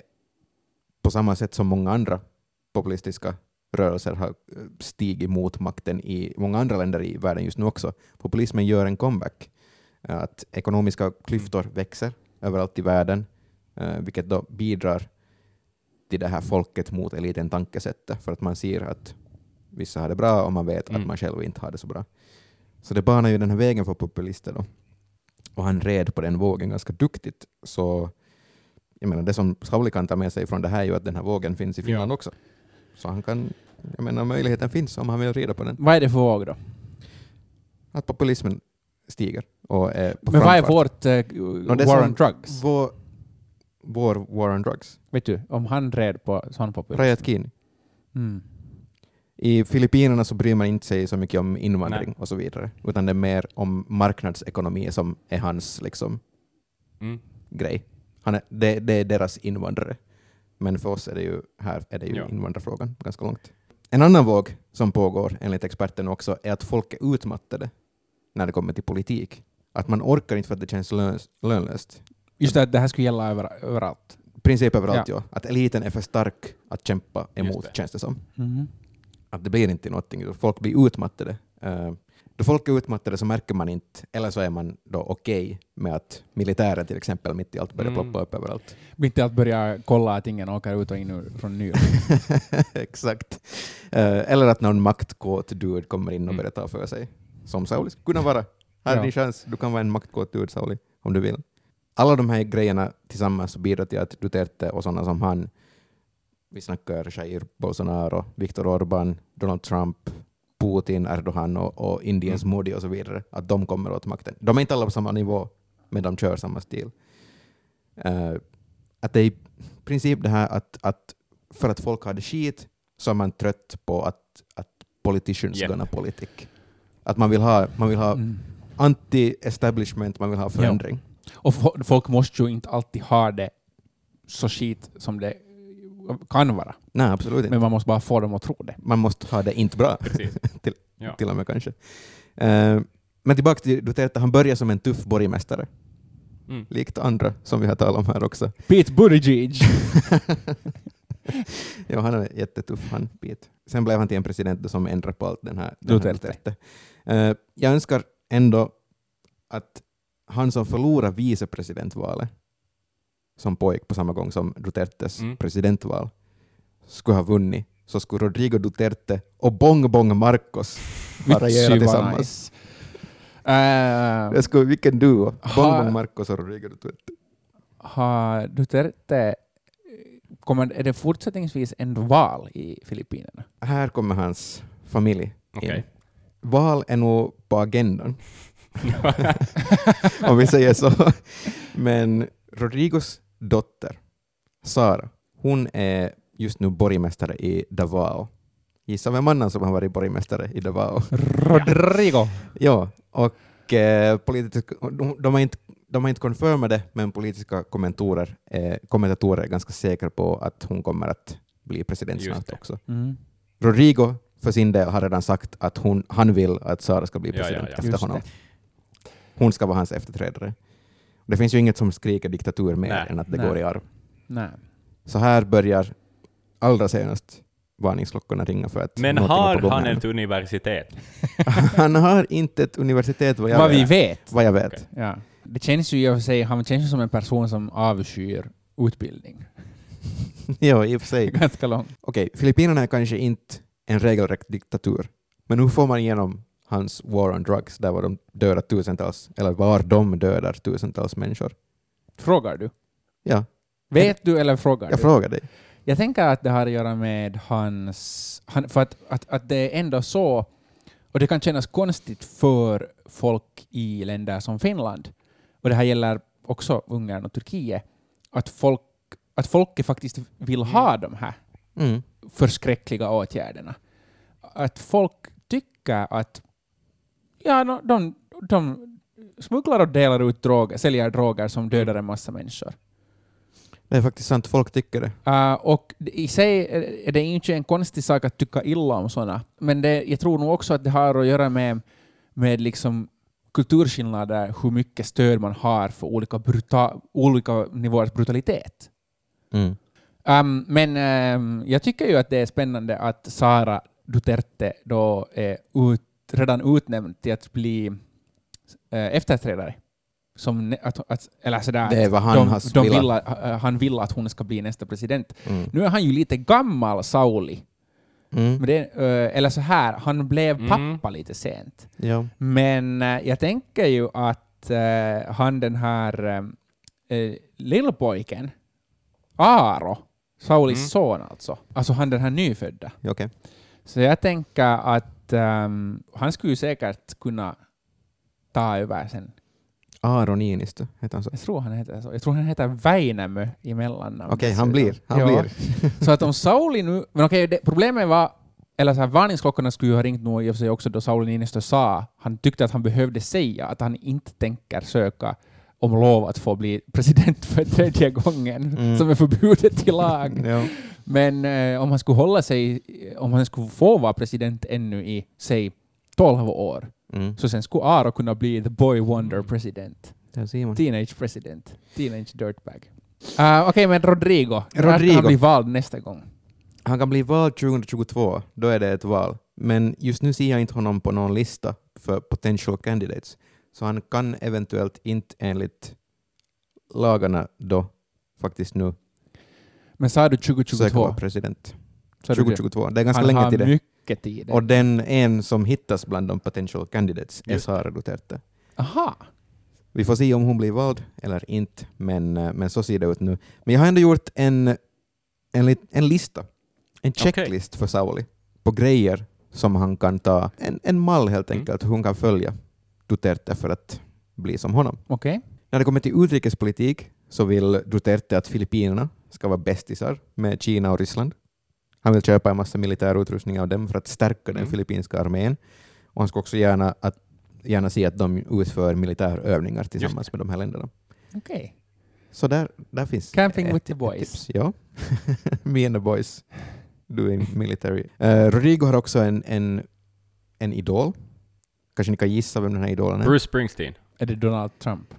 Speaker 2: på samma sätt som många andra populistiska rörelser har eh, stigit mot makten i många andra länder i världen just nu också. Populismen gör en comeback. Eh, Att ekonomiska klyftor växer överallt i världen, eh, vilket då bidrar till det här folket mot eliten tankesättet, för att man ser att vissa har det bra och man vet
Speaker 3: Mm.
Speaker 2: att man själv inte har det så bra. Så det banar ju den här vägen för populister då. Och han red på den vågen ganska duktigt. Så jag menar, det som Sauli kan ta med sig från det här är ju att den här vågen finns i Finland
Speaker 3: Ja.
Speaker 2: också. Så han kan, jag menar, möjligheten finns om han vill rida på den.
Speaker 4: Vad är det för våg då?
Speaker 2: Att populismen stiger och är på
Speaker 4: Men vad är
Speaker 2: framfart.
Speaker 4: vårt eh,
Speaker 2: Nå, det
Speaker 4: war
Speaker 2: som-
Speaker 4: on drugs?
Speaker 2: Vår, vår war on drugs.
Speaker 4: Vet du, om han red på sån populism?
Speaker 2: Rayat Kini.
Speaker 4: Mm.
Speaker 2: I Filippinerna så bryr man inte sig så mycket om invandring
Speaker 3: Nej.
Speaker 2: och så vidare, utan det är mer om marknadsekonomi som är hans liksom,
Speaker 3: Mm.
Speaker 2: grej. Han är, det, det är deras invandrare. Men för oss är det ju, här är det ju
Speaker 3: Ja.
Speaker 2: invandrarfrågan ganska långt. En annan våg som pågår enligt experten också är att folk är utmattade när det kommer till politik. Att man orkar inte för att det känns löns, lönlöst.
Speaker 4: Just det, att det här skulle gälla över, överallt.
Speaker 2: princip överallt,
Speaker 4: Ja.
Speaker 2: ja. Att eliten är för stark att kämpa emot,
Speaker 3: det.
Speaker 2: känns det som.
Speaker 4: Mhm.
Speaker 2: Att det blir inte någonting. Folk blir utmattade. Uh, då folk är utmattade så märker man inte, eller så är man då okej okay med att militären till exempel mitt i allt börjar
Speaker 3: Mm.
Speaker 2: ploppa upp överallt.
Speaker 4: Mitt i att börja kolla att ingen åker ut och in ur- från nyår.
Speaker 2: Exakt. Uh, eller att någon maktkåt dude kommer in och
Speaker 3: Mm.
Speaker 2: börjar ta för sig. Som Sauli skulle kunna vara. Här är
Speaker 4: Ja.
Speaker 2: din chans. Du kan vara en maktkåt dude, Sauli, om du vill. Alla de här grejerna tillsammans bidrar till att Duterte och sådana som han, vi snackar Jair Bolsonaro, Viktor Orbán, Donald Trump, Putin, Erdogan och, och Indiens
Speaker 3: Mm.
Speaker 2: Modi och så vidare, att de kommer åt makten. De är inte alla på samma nivå, men de kör samma stil. Uh, att det är i princip det här att, att för att folk har det skit så är man trött på att, att politicians
Speaker 3: Yep.
Speaker 2: gonna politic. Att man vill ha, man vill ha
Speaker 4: Mm.
Speaker 2: anti-establishment, man vill ha förändring.
Speaker 4: Och fo- folk måste ju inte alltid ha det så skit som det kan vara.
Speaker 2: Nej, absolut inte.
Speaker 4: Men man måste bara få dem att tro det.
Speaker 2: Man måste ha det inte bra,
Speaker 3: Precis.
Speaker 2: till,
Speaker 3: Ja.
Speaker 2: till och med kanske. Uh, men tillbaka till Duterte, han börjar som en tuff borgmästare,
Speaker 3: Mm.
Speaker 2: likt andra som vi har talat om här också.
Speaker 4: Pete Buttigieg.
Speaker 2: Ja, han är jättetuff, han Pete. Sen blev han till en president som ändrar på allt den här, den här
Speaker 4: Duterte.
Speaker 2: Duterte. Uh, jag önskar ändå att han som förlorar vicepresidentvalet som pågick på samma gång som Dutertes
Speaker 3: Mm.
Speaker 2: presidentval skulle ha vunnit, så skulle Rodrigo Duterte och Bong Bong Marcos ha regerat
Speaker 4: Vitsi, vad
Speaker 2: tillsammans.
Speaker 4: nice. Eh,
Speaker 2: Det skulle, vilken duo.
Speaker 4: Ha-
Speaker 2: Bong Bong Marcos och Rodrigo Duterte.
Speaker 4: har Duterte, kommer, är det fortsättningsvis en val i Filippinerna?
Speaker 2: Här kommer hans familj in.
Speaker 3: Okej.
Speaker 2: Val är nog på agendan, om vi säger så. Men Rodrigos dotter, Sara, hon är just nu borgmästare i Davao. Gissa vem annan som har varit borgmästare i Davao?
Speaker 4: Rodrigo.
Speaker 2: Ja, och eh, politiska, de, de har inte de har inte confirmat det, men politiska kommentatorer, eh, kommentatorer är ganska säkra på att hon kommer att bli president
Speaker 3: Just
Speaker 2: snart
Speaker 3: det.
Speaker 2: också.
Speaker 4: Mm.
Speaker 2: Rodrigo för sin del har redan sagt att hon, han vill att Sara ska bli
Speaker 3: Ja, ja,
Speaker 2: president
Speaker 3: ja.
Speaker 2: efter
Speaker 4: Just
Speaker 2: honom.
Speaker 4: det.
Speaker 2: Hon ska vara hans efterträdare. Det finns ju inget som skriker diktatur mer
Speaker 3: Nej.
Speaker 2: än att det
Speaker 4: Nej.
Speaker 2: går i arv.
Speaker 4: Nej.
Speaker 2: Så här börjar allra senast varningsklockorna ringa för att
Speaker 3: Men
Speaker 2: någonting är
Speaker 3: har
Speaker 2: på gång
Speaker 3: han
Speaker 2: här.
Speaker 3: ett universitet?
Speaker 2: Han har inte ett universitet vad jag
Speaker 4: Vad vi
Speaker 2: vet.
Speaker 4: vet.
Speaker 2: Vad jag vet.
Speaker 3: Okej.
Speaker 4: Ja. Det känns ju i och för sig, han känns ju som en person som avskyr utbildning.
Speaker 2: Ja, i och för sig.
Speaker 4: Ganska långt.
Speaker 2: Okej, Filippinerna är kanske inte en regelrätt diktatur, men hur får man igenom hans war on drugs, där var de dödar tusentals, eller var de dödar tusentals människor?
Speaker 4: Frågar du?
Speaker 2: Ja,
Speaker 4: Vet du eller frågar
Speaker 2: jag
Speaker 4: du?
Speaker 2: frågar dig.
Speaker 4: Jag tänker att det har att göra med hans... Han, för att, att, att det är ändå så, och det kan kännas konstigt för folk i länder som Finland, och det här gäller också Ungern och Turkiet, att folk, att folket faktiskt vill ha de här
Speaker 2: Mm.
Speaker 4: förskräckliga åtgärderna. Att folk tycker att ja, no, de, de smugglar och delar ut droger, säljer droger som dödar en massa människor.
Speaker 2: Det är faktiskt sant, folk tycker det.
Speaker 4: Uh, och i sig är det inte en konstig sak att tycka illa om sådana, men det, jag tror nog också att det har att göra med, med liksom kulturskillnader, hur mycket stöd man har för olika, bruta, olika nivåers brutalitet.
Speaker 2: Mm.
Speaker 4: Um, men um, jag tycker ju att det är spännande att Sara Duterte då är ut, redan utnämnd till att bli uh, efterträdare. Som, ne- att, att, eller sådär,
Speaker 2: Det är vad han
Speaker 4: de,
Speaker 2: har
Speaker 4: de
Speaker 2: velat.
Speaker 4: vill att, uh, han vill att hon ska bli nästa president.
Speaker 2: Mm.
Speaker 4: Nu är han ju lite gammal, Sauli.
Speaker 2: Mm.
Speaker 4: Men det, uh, eller så här, han blev
Speaker 3: Mm.
Speaker 4: pappa lite sent.
Speaker 2: Ja.
Speaker 4: Men uh, jag tänker ju att uh, han den här uh, lillpojken, Aaro, Saulis
Speaker 3: Mm.
Speaker 4: son alltså. Alltså han den här nyfödda.
Speaker 2: Okej.
Speaker 4: Så jag tänker att um, han skulle ju säkert kunna ta över sen.
Speaker 2: Aaro Niinistö, heter han så?
Speaker 4: Jag tror han heter så. Jag tror han heter Väinämö i mellannamn.
Speaker 2: Okej, han blir. Han
Speaker 4: Ja.
Speaker 2: blir.
Speaker 4: Så att om Sauli nu... Men okej, det, problemet var... Eller så här, varningsklockorna skulle ju ha ringt nog i och för sig också då Sauli Niinistö sa, han tyckte att han behövde säga att han inte tänker söka om lov att få bli president för tredje gången,
Speaker 2: Mm.
Speaker 4: som är förbjudet i lag.
Speaker 2: Ja.
Speaker 4: Men eh, om han skulle hålla sig, om han skulle få vara president ännu i, säg, tolv år,
Speaker 2: Mm.
Speaker 4: så sen skulle Aaro kunna bli the boy wonder president.
Speaker 2: Där ser man.
Speaker 4: Teenage president. Teenage dirtbag. Uh, Okej, okay, men Rodrigo.
Speaker 2: Rodrigo.
Speaker 4: Han blir vald nästa gång.
Speaker 2: Han kan bli vald tjugohundratjugotvå, då är det ett val. Men just nu ser jag inte honom på någon lista för potential candidates. Så han kan eventuellt inte enligt lagarna då faktiskt nu
Speaker 4: Men sa du
Speaker 2: söka vara
Speaker 4: tjugohundratjugotvå?
Speaker 2: president.
Speaker 4: Så
Speaker 2: tjugohundratjugotvå. Det är ganska
Speaker 4: han
Speaker 2: länge
Speaker 4: har
Speaker 2: till det.
Speaker 4: mycket tid.
Speaker 2: Och den en som hittas bland de potential candidates är
Speaker 3: Just.
Speaker 2: Sara Duterte.
Speaker 4: Aha.
Speaker 2: Vi får se om hon blir vald eller inte, men, men så ser det ut nu. Men jag har ändå gjort en, en, lit- en lista, en checklist för Sauli på grejer som han kan ta. En, en mall helt
Speaker 3: Mm.
Speaker 2: enkelt, hur hon kan följa Duterte för att bli som honom.
Speaker 4: Okej.
Speaker 2: När det kommer till utrikespolitik så vill Duterte att Filippinerna ska vara bästisar med Kina och Ryssland. Han vill köpa en massa militär utrustning av dem för att stärka den
Speaker 3: Mm.
Speaker 2: filippinska armén. Och han ska också gärna, att, gärna se att de utför militärövningar tillsammans med de här länderna.
Speaker 4: Okej.
Speaker 2: Så där, där finns
Speaker 4: Camping
Speaker 2: ett,
Speaker 4: with the
Speaker 2: ett
Speaker 4: boys.
Speaker 2: tips. Ja. Me and the boys doing military. Uh, Rodrigo har också en, en, en idol. Kanske ni kan gissa vem den här idolen är?
Speaker 3: Bruce Springsteen.
Speaker 4: Är det Donald Trump?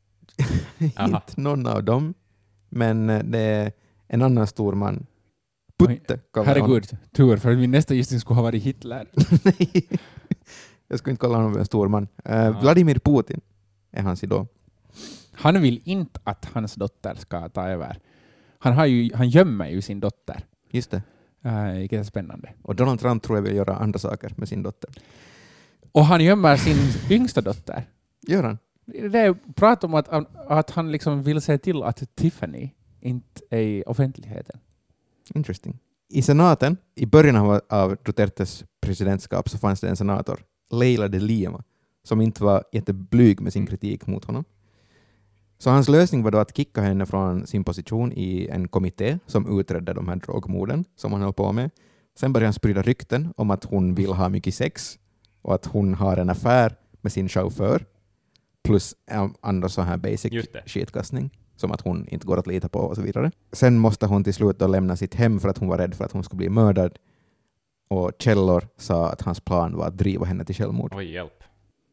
Speaker 3: Aha.
Speaker 2: Inte någon av dem. Men eh, det är en annan stor man. Putte kallar jag honom.
Speaker 4: Herregud, tur, för min nästa gissning skulle ha varit Hitler.
Speaker 2: Nej. Jag skulle inte kalla honom en stor man. Uh,
Speaker 3: Ja.
Speaker 2: Vladimir Putin är hans idol.
Speaker 4: Han vill inte att hans dotter ska ta över. Han, har ju, han gömmer ju sin dotter.
Speaker 2: Just det.
Speaker 4: Uh, vilket är spännande.
Speaker 2: Och Donald Trump tror jag vill göra andra saker med sin dotter.
Speaker 4: Och han gömmer sin yngsta dotter.
Speaker 2: Gör han?
Speaker 4: Det är prat om att, att han liksom vill se till att Tiffany inte är i offentligheten.
Speaker 2: Interesting. I senaten, i början av, av Dutertes presidentskap så fanns det en senator, Leila de Lima, som inte var jätteblyg med sin kritik mot honom. Så hans lösning var då att kicka henne från sin position i en kommitté som utredde de här drogmorden som han höll på med. Sen började han sprida rykten om att hon vill ha mycket sex och att hon har en affär med sin chaufför plus um, andra så här basic
Speaker 3: Just det.
Speaker 2: skitkastning som att hon inte går att lita på och så vidare. Sen måste hon till slut då lämna sitt hem för att hon var rädd för att hon skulle bli mördad. Och källor sa att hans plan var att driva henne till självmord.
Speaker 3: Oj, hjälp.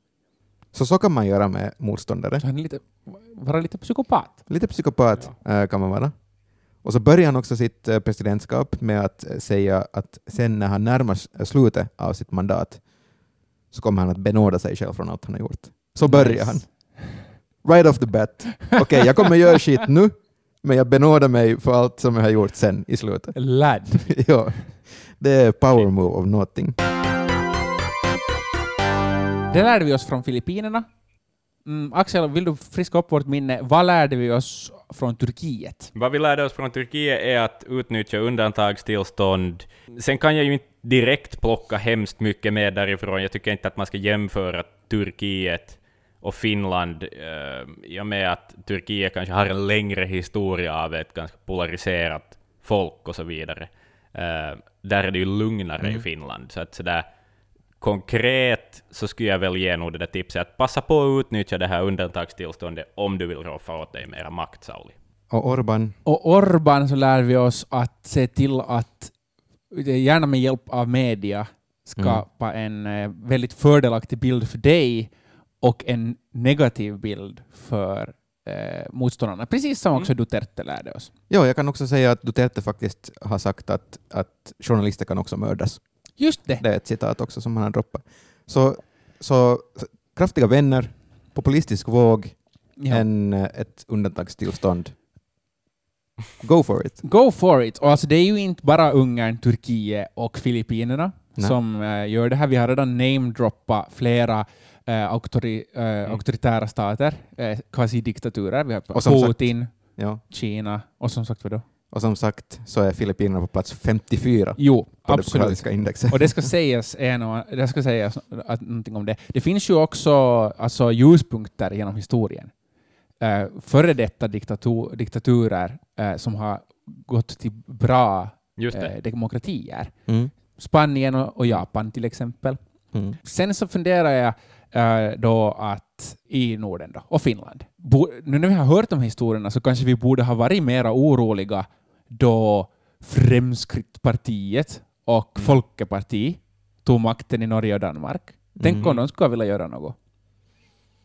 Speaker 2: Så så kan man göra med motståndare.
Speaker 4: Så han är lite, vara lite psykopat.
Speaker 2: Lite psykopat eh, kan man vara. Och så börjar han också sitt eh, presidentskap med att eh, säga att sen när han närmar sig slutet av sitt mandat så kommer han att benåda sig själv från allt han har gjort. Så börjar
Speaker 4: Nice.
Speaker 2: han. Right off the bat. Okej, okay, jag kommer göra skit nu, men jag benådar mig för allt som jag har gjort sen i slutet.
Speaker 4: Lad.
Speaker 2: Ja, det är power move of nothing.
Speaker 4: Det lärde vi oss från Filippinerna. Mm, Axel, vill du friska upp vårt minne? Vad lärde vi oss från Turkiet?
Speaker 3: Vad vi lärde oss från Turkiet är att utnyttja undantagstillstånd. Sen kan jag ju inte direkt plocka hemskt mycket med därifrån. Jag tycker inte att man ska jämföra Turkiet och Finland eh, i och med att Turkiet kanske har en längre historia av ett ganska polariserat folk och så vidare. Eh, där är det ju lugnare
Speaker 2: Mm.
Speaker 3: i Finland. Så att sådär konkret så skulle jag väl ge nog det där tipset att passa på att utnyttja det här undantagstillståndet om du vill roffa åt dig mera makt, Sauli.
Speaker 2: Och Orban,
Speaker 4: Och Orban så lär vi oss att se till att gärna med hjälp av media skapa en eh, väldigt fördelaktig bild för dig och en negativ bild för eh, motståndarna. Precis som också
Speaker 3: Mm.
Speaker 4: Duterte lärde oss.
Speaker 2: ja, jag kan också säga att Duterte faktiskt har sagt att, att journalister kan också mördas.
Speaker 4: Just det.
Speaker 2: Det är ett citat också som han har droppat. Så, så kraftiga vänner, populistisk våg,
Speaker 4: Ja.
Speaker 2: en, ett undantagstillstånd. Go for it.
Speaker 4: Go for it! Och alltså det är ju inte bara Ungern, Turkiet och Filippinerna
Speaker 2: Nej.
Speaker 4: som eh, gör det här. Vi har redan namedroppat flera eh, auktori, eh,
Speaker 3: Mm.
Speaker 4: auktoritära stater, eh, quasi-diktaturer. Vi har
Speaker 2: Och som
Speaker 4: Putin,
Speaker 2: Ja.
Speaker 4: Kina och som sagt vadå?
Speaker 2: Och som sagt så är Filippinerna på plats femtiofyra
Speaker 4: Jo,
Speaker 2: på det
Speaker 4: absolut.
Speaker 2: demokratiska indexet.
Speaker 4: Och det ska sägas, en och, det ska sägas att, någonting om det. Det finns ju också alltså, ljuspunkter genom historien. Uh, före detta diktatur, diktaturer uh, som har gått till bra
Speaker 3: Just det.
Speaker 4: uh, demokratier.
Speaker 2: Mm.
Speaker 4: Spanien och, och Japan till exempel.
Speaker 2: Mm.
Speaker 4: Sen så funderar jag uh, då att i Norden då, och Finland. Bo, nu när vi har hört de historierna så kanske vi borde ha varit mera oroliga då Fremskrittspartiet och
Speaker 3: Mm.
Speaker 4: Folkeparti tog makten i Norge och Danmark. Tänk
Speaker 2: Mm.
Speaker 4: om de skulle vilja göra något.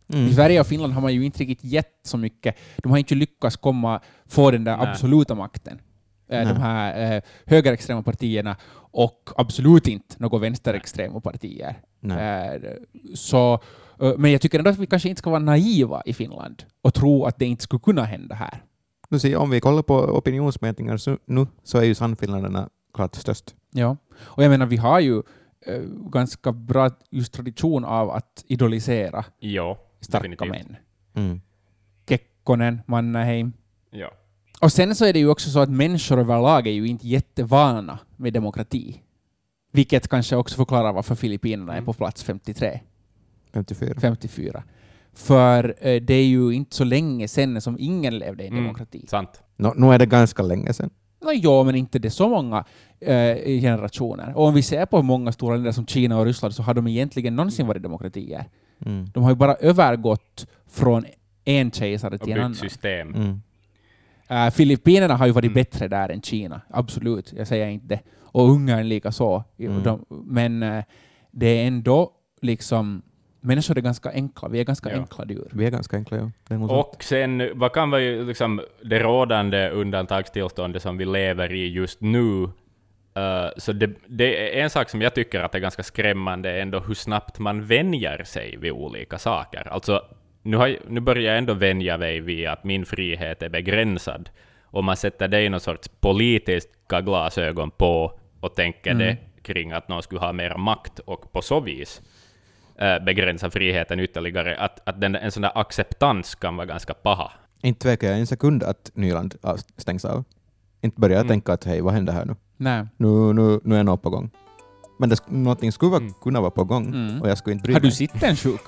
Speaker 4: Mm. I Sverige och Finland har man ju inte riktigt gett så mycket. De har inte lyckats komma få den där Nej. absoluta makten. Nej. De här eh, högerextrema partierna och absolut inte några vänsterextrema partier. Eh, så, eh, men jag tycker ändå att vi kanske inte ska vara naiva i Finland och tro att det inte skulle kunna hända här.
Speaker 2: Du ser, om vi kollar på opinionsmätningar så, nu så är ju Sannfinländarna klart störst.
Speaker 4: Ja, och jag menar vi har ju eh, ganska bra just tradition av att idolisera
Speaker 3: ja,
Speaker 4: starka
Speaker 3: definitivt.
Speaker 4: män.
Speaker 2: Mm.
Speaker 4: Kekkonen, Mannerheim.
Speaker 3: Ja.
Speaker 4: Och sen så är det ju också så att människor överlag är ju inte jättevana med demokrati. Vilket kanske också förklarar varför Filippinerna mm. är på plats femtiotre.
Speaker 2: femtiofyra.
Speaker 4: femtiofyra. För eh, det är ju inte så länge sedan som ingen levde i en
Speaker 3: mm.
Speaker 4: demokrati.
Speaker 3: Sant.
Speaker 2: No, nu är det ganska länge sedan.
Speaker 4: No, ja, men inte det så många eh, generationer. Och om vi ser på många stora länder som Kina och Ryssland så har de egentligen någonsin varit demokratier.
Speaker 2: Mm.
Speaker 4: De har ju bara övergått från en kejsare till en annan.
Speaker 3: system.
Speaker 2: Mm.
Speaker 4: Uh, Filippinerna har ju varit
Speaker 3: mm.
Speaker 4: bättre där än Kina. Absolut, jag säger inte det. Och Ungern lika så.
Speaker 2: Mm.
Speaker 4: De, men uh, det är ändå liksom människor är ganska enkla. Vi är ganska
Speaker 3: ja.
Speaker 4: enkla djur.
Speaker 2: Vi är ganska enkla, ja. Det är
Speaker 3: och sen, vad kan vara ju liksom det rådande undantagstillståndet som vi lever i just nu? Uh, så det, det är en sak som jag tycker att är ganska skrämmande ändå hur snabbt man vänjer sig vid olika saker. Alltså, nu, har, nu börjar jag ändå vänja mig vid att min frihet är begränsad. Och man sätter det i någon sorts politiska glasögon på och tänker mm. det kring att någon skulle ha mer makt och på så vis äh, begränsa friheten ytterligare. Att, att den, en sån där acceptans kan vara ganska paha.
Speaker 2: Inte tvekar jag en sekund att Nyland stängs av. Inte börjar jag mm. tänka att hej, vad händer här nu?
Speaker 4: Nej.
Speaker 2: Nu, nu, nu är något på gång. Men det, någonting skulle vara, mm. kunna vara på gång mm. och jag skulle inte bry
Speaker 4: mig. Har du
Speaker 2: mig.
Speaker 4: sett en sjuk?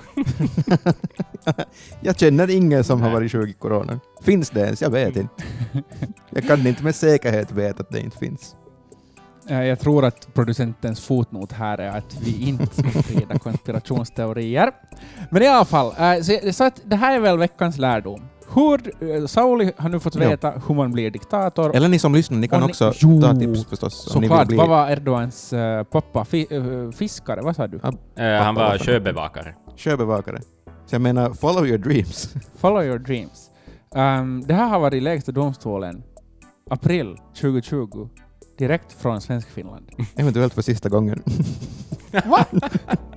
Speaker 2: Jag känner ingen som Nej. har varit sjuk i corona. Finns det ens? Jag vet inte. Jag kan inte med säkerhet veta att det inte finns.
Speaker 4: Jag tror att producentens fotnot här är att vi inte ska sprida konspirationsteorier. Men i alla fall, så, så att det här är väl veckans lärdom. Hur, Sauli har nu fått veta ja. hur man blir diktator.
Speaker 2: Eller ni som lyssnar, ni kan ni, också jo, ta tips förstås.
Speaker 4: Såklart, bli... vad var Erdogans uh, pappa? Fi, uh, fiskare, vad sa du?
Speaker 3: Ja, uh, han var sjöbevakare.
Speaker 2: Sjöbevakare. Så jag menar, follow your dreams.
Speaker 4: Follow your dreams. Um, det här har varit i lägsta domstolen april tjugo tjugo. Direkt från Svensk Finland.
Speaker 2: Eventuellt för sista gången.
Speaker 4: What?